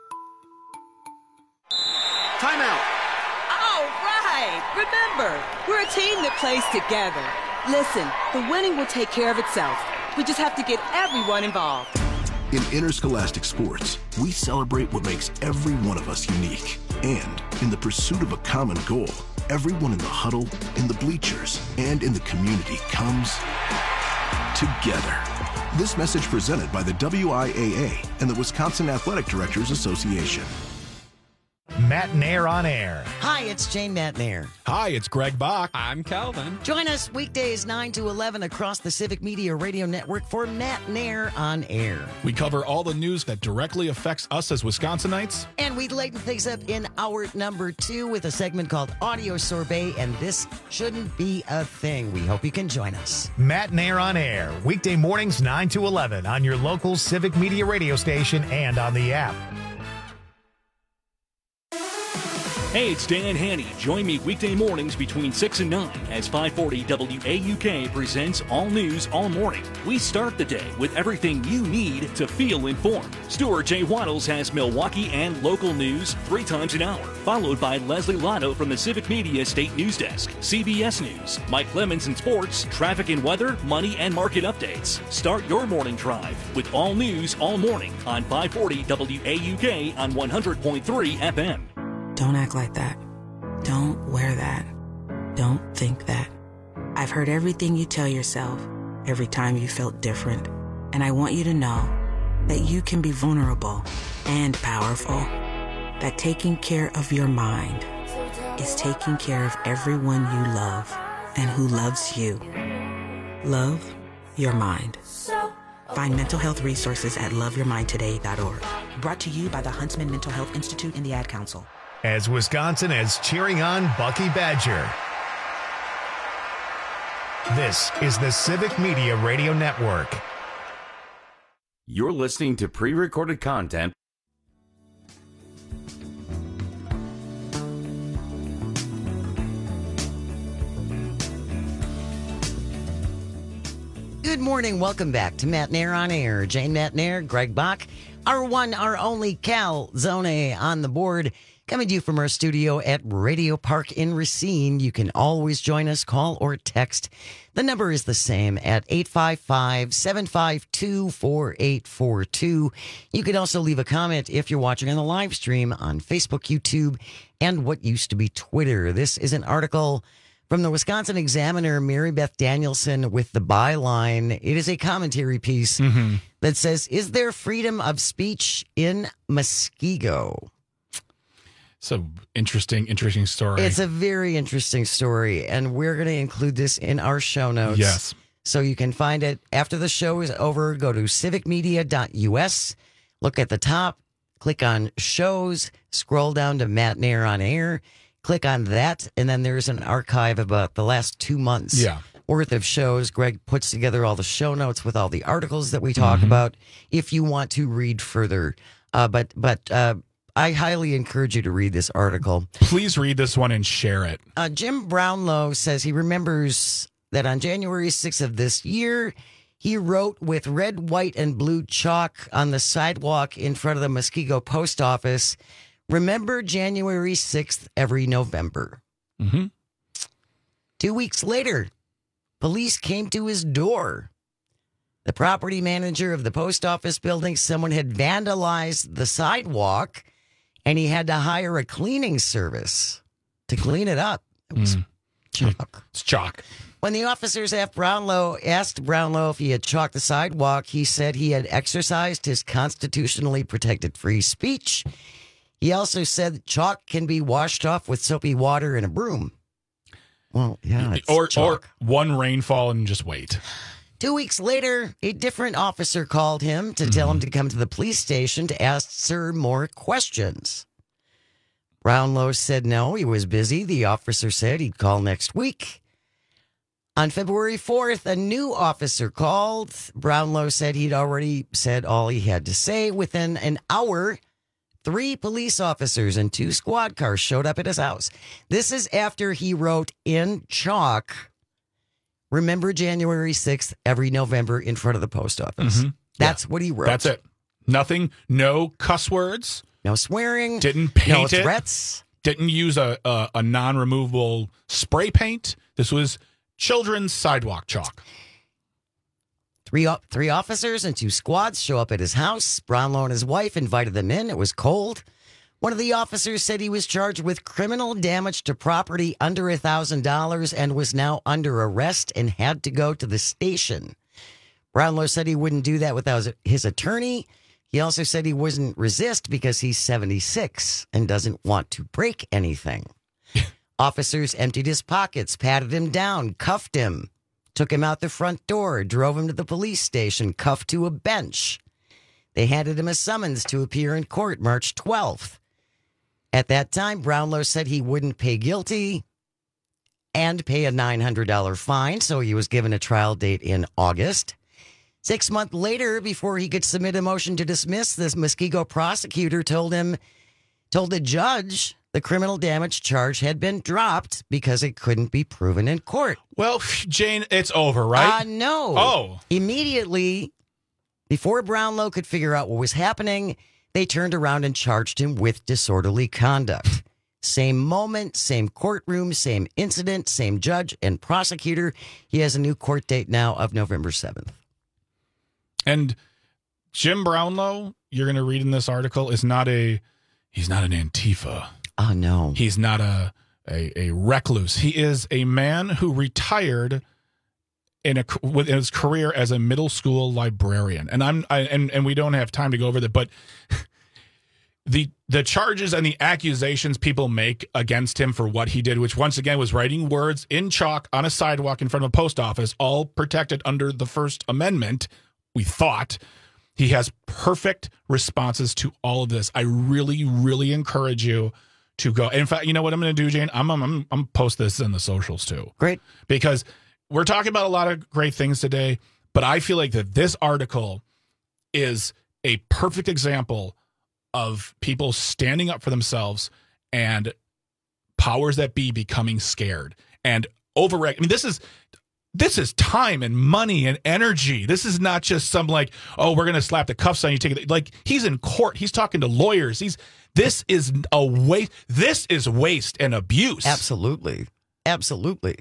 Timeout. All right. Remember, we're a team that plays together. Listen, the winning will take care of itself. We just have to get everyone involved. In interscholastic sports, we celebrate what makes every one of us unique. And in the pursuit of a common goal, everyone in the huddle, in the bleachers, and in the community comes together. This message presented by the W I A A and the Wisconsin Athletic Directors Association. Matt Nair on air. Hi, it's Jane Matt Nair. Hi, it's Greg Bach. I'm Calvin. Join us weekdays nine to eleven across the Civic Media Radio Network for Matt Nair on air. We cover all the news that directly affects us as Wisconsinites. And we lighten things up in hour number two with a segment called Audio Sorbet, and this shouldn't be a thing. We hope you can join us. Matt Nair on air, weekday mornings nine to eleven on your local Civic Media radio station and on the app. Hey, it's Dan Haney. Join me weekday mornings between six and nine as five forty W A U K presents All News All Morning. We start the day with everything you need to feel informed. Stuart J. Waddles has Milwaukee and local news three times an hour, followed by Leslie Lotto from the Civic Media State News Desk, C B S News, Mike Clemens in sports, traffic and weather, money and market updates. Start your morning drive with All News All Morning on five forty W A U K on one hundred point three F M. Don't act like that. Don't wear that. Don't think that. I've heard everything you tell yourself every time you felt different. And I want you to know that you can be vulnerable and powerful. That taking care of your mind is taking care of everyone you love and who loves you. Love your mind. Find mental health resources at love your mind today dot org. Brought to you by the Huntsman Mental Health Institute and the Ad Council. As Wisconsin is cheering on Bucky Badger. This is the Civic Media Radio Network. You're listening to pre-recorded content. Good morning. Welcome back to Matt Nair on air. Jane Matt Nair, Greg Bach, our one, our only Cal Zone on the board. Coming to you from our studio at Radio Park in Racine. You can always join us, call or text. The number is the same at eight five five, seven five two, four eight four two. You can also leave a comment if you're watching on the live stream on Facebook, YouTube, and what used to be Twitter. This is an article from the Wisconsin Examiner, Mary Beth Danielson, with the byline. It is a commentary piece mm-hmm. that says, "Is there freedom of speech in Muskego?" So interesting, interesting story. It's a very interesting story, and we're going to include this in our show notes. Yes. So you can find it after the show is over. Go to civic media dot U S, look at the top, click on shows, scroll down to Matt Nair on air, click on that, and then there's an archive about the last two months yeah. worth of shows. Greg puts together all the show notes with all the articles that we talk mm-hmm. about if you want to read further. Uh, but, but, uh, I highly encourage you to read this article. Please read this one and share it. Uh, Jim Brownlow says he remembers that on January sixth of this year, he wrote with red, white, and blue chalk on the sidewalk in front of the Muskego post office, "Remember January sixth every November." Mm-hmm. Two weeks later, police came to his door. The property manager of the post office building, someone had vandalized the sidewalk, and he had to hire a cleaning service to clean it up. It was mm. chalk. It's chalk. When the officers asked Brownlow, asked Brownlow if he had chalked the sidewalk, he said he had exercised his constitutionally protected free speech. He also said chalk can be washed off with soapy water and a broom. Well, yeah, it's or chalk. or one rainfall and just wait. Two weeks later, a different officer called him to tell him to come to the police station to answer more questions. Brownlow said no, he was busy. The officer said he'd call next week. On February fourth, a new officer called. Brownlow said he'd already said all he had to say. Within an hour, three police officers and two squad cars showed up at his house. This is after he wrote in chalk, "Remember January sixth every November" in front of the post office. Mm-hmm. That's yeah. what he wrote. That's it. Nothing, no cuss words. No swearing. Didn't paint no it. threats. Didn't use a, a, a non-removable spray paint. This was children's sidewalk chalk. Three three officers and two squads show up at his house. Brownlow and his wife invited them in. It was cold. One of the officers said he was charged with criminal damage to property under one thousand dollars and was now under arrest and had to go to the station. Brownlow said he wouldn't do that without his attorney. He also said he wouldn't resist because he's seventy-six and doesn't want to break anything. Officers emptied his pockets, patted him down, cuffed him, took him out the front door, drove him to the police station, cuffed to a bench. They handed him a summons to appear in court March twelfth. At that time, Brownlow said he wouldn't pay guilty and pay a nine hundred dollars fine, so he was given a trial date in August. Six months later, before he could submit a motion to dismiss, this Muskego prosecutor told him, told the judge the criminal damage charge had been dropped because it couldn't be proven in court. Well, Jane, it's over, right? Uh, no. Oh. Immediately, before Brownlow could figure out what was happening, they turned around and charged him with disorderly conduct. Same moment, same courtroom, same incident, same judge and prosecutor. He has a new court date now of November seventh. And Jim Brownlow, you're going to read in this article, is not a, he's not an Antifa. Oh, no. He's not a, a, a recluse. He is a man who retired in a with his career as a middle school librarian. And I'm I, and and we don't have time to go over that, but the the charges and the accusations people make against him for what he did, which once again was writing words in chalk on a sidewalk in front of a post office, all protected under the First Amendment, we thought. He has perfect responses to all of this. I really, really encourage you to go. In fact, you know what I'm going to do, Jane? I'm I'm I'm, I'm post this in the socials too. Great. Because we're talking about a lot of great things today, but I feel like that this article is a perfect example of people standing up for themselves and powers that be becoming scared and over. I mean, this is this is time and money and energy. This is not just some like, oh, we're going to slap the cuffs on you. Take it. Like, he's in court. He's talking to lawyers. He's this is a waste. This is waste and abuse. Absolutely. Absolutely.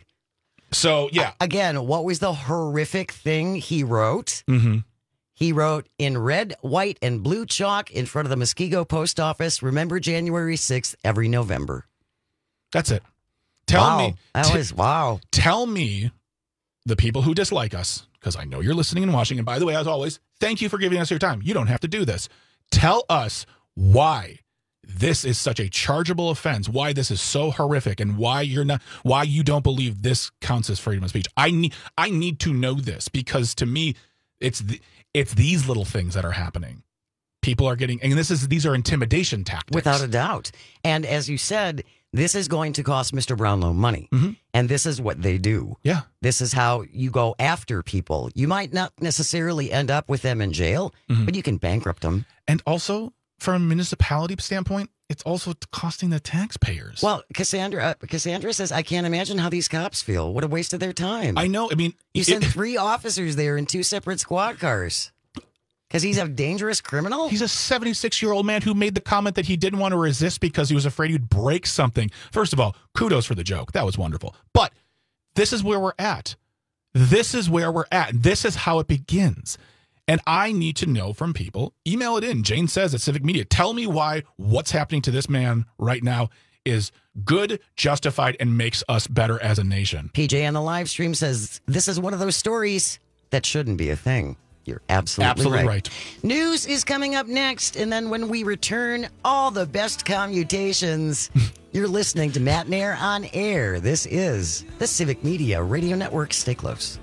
So, yeah. Again, what was the horrific thing he wrote? Mm-hmm. He wrote in red, white, and blue chalk in front of the Muskego post office, "Remember January sixth every November." That's it. Tell wow. me. That t- was, wow. Tell me, the people who dislike us, because I know you're listening and watching. And by the way, as always, thank you for giving us your time. You don't have to do this. Tell us why this is such a chargeable offense, why this is so horrific, and why you're not, why you don't believe this counts as freedom of speech. I need, I need to know this, because to me, it's the, it's these little things that are happening. People are getting, and this is these are intimidation tactics, without a doubt. And as you said, this is going to cost Mister Brownlow money, mm-hmm. and this is what they do. Yeah, this is how you go after people. You might not necessarily end up with them in jail, mm-hmm. but you can bankrupt them. And also, from a municipality standpoint, it's also costing the taxpayers. Well, Cassandra, Cassandra says, I can't imagine how these cops feel. What a waste of their time. I know. I mean, you it, sent three officers there in two separate squad cars because he's a dangerous criminal. He's a seventy-six-year-old man who made the comment that he didn't want to resist because he was afraid he'd break something. First of all, kudos for the joke. That was wonderful. But this is where we're at. This is where we're at. This is how it begins. And I need to know from people. Email it in. Jane says at Civic Media. Tell me why what's happening to this man right now is good, justified, and makes us better as a nation. P J on the live stream says, this is one of those stories that shouldn't be a thing. You're absolutely, absolutely right. right. News is coming up next, and then when we return, all the best commutations. You're listening to Matt Nair on Air. This is the Civic Media Radio Network. Stay close.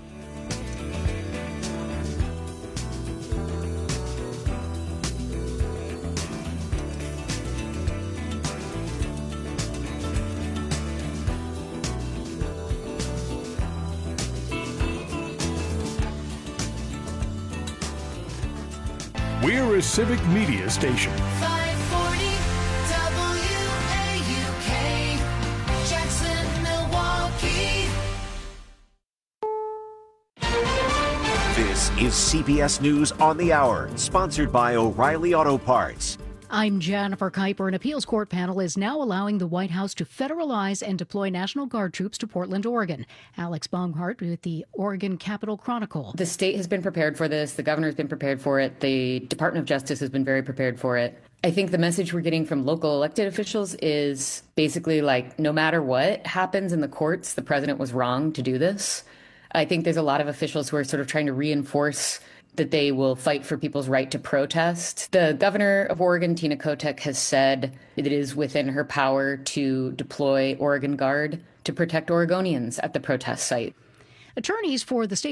We're a Civic Media station. five forty W A U K, Jackson, Milwaukee. This is C B S News on the Hour, sponsored by O'Reilly Auto Parts. I'm Jennifer Kuiper. An appeals court panel is now allowing the White House to federalize and deploy National Guard troops to Portland, Oregon. Alex Baumhart with the Oregon Capitol Chronicle. The state has been prepared for this. The governor's been prepared for it. The Department of Justice has been very prepared for it. I think the message we're getting from local elected officials is basically like, no matter what happens in the courts, the president was wrong to do this. I think there's a lot of officials who are sort of trying to reinforce that they will fight for people's right to protest. The governor of Oregon, Tina Kotek, has said that it is within her power to deploy Oregon Guard to protect Oregonians at the protest site. Attorneys for the state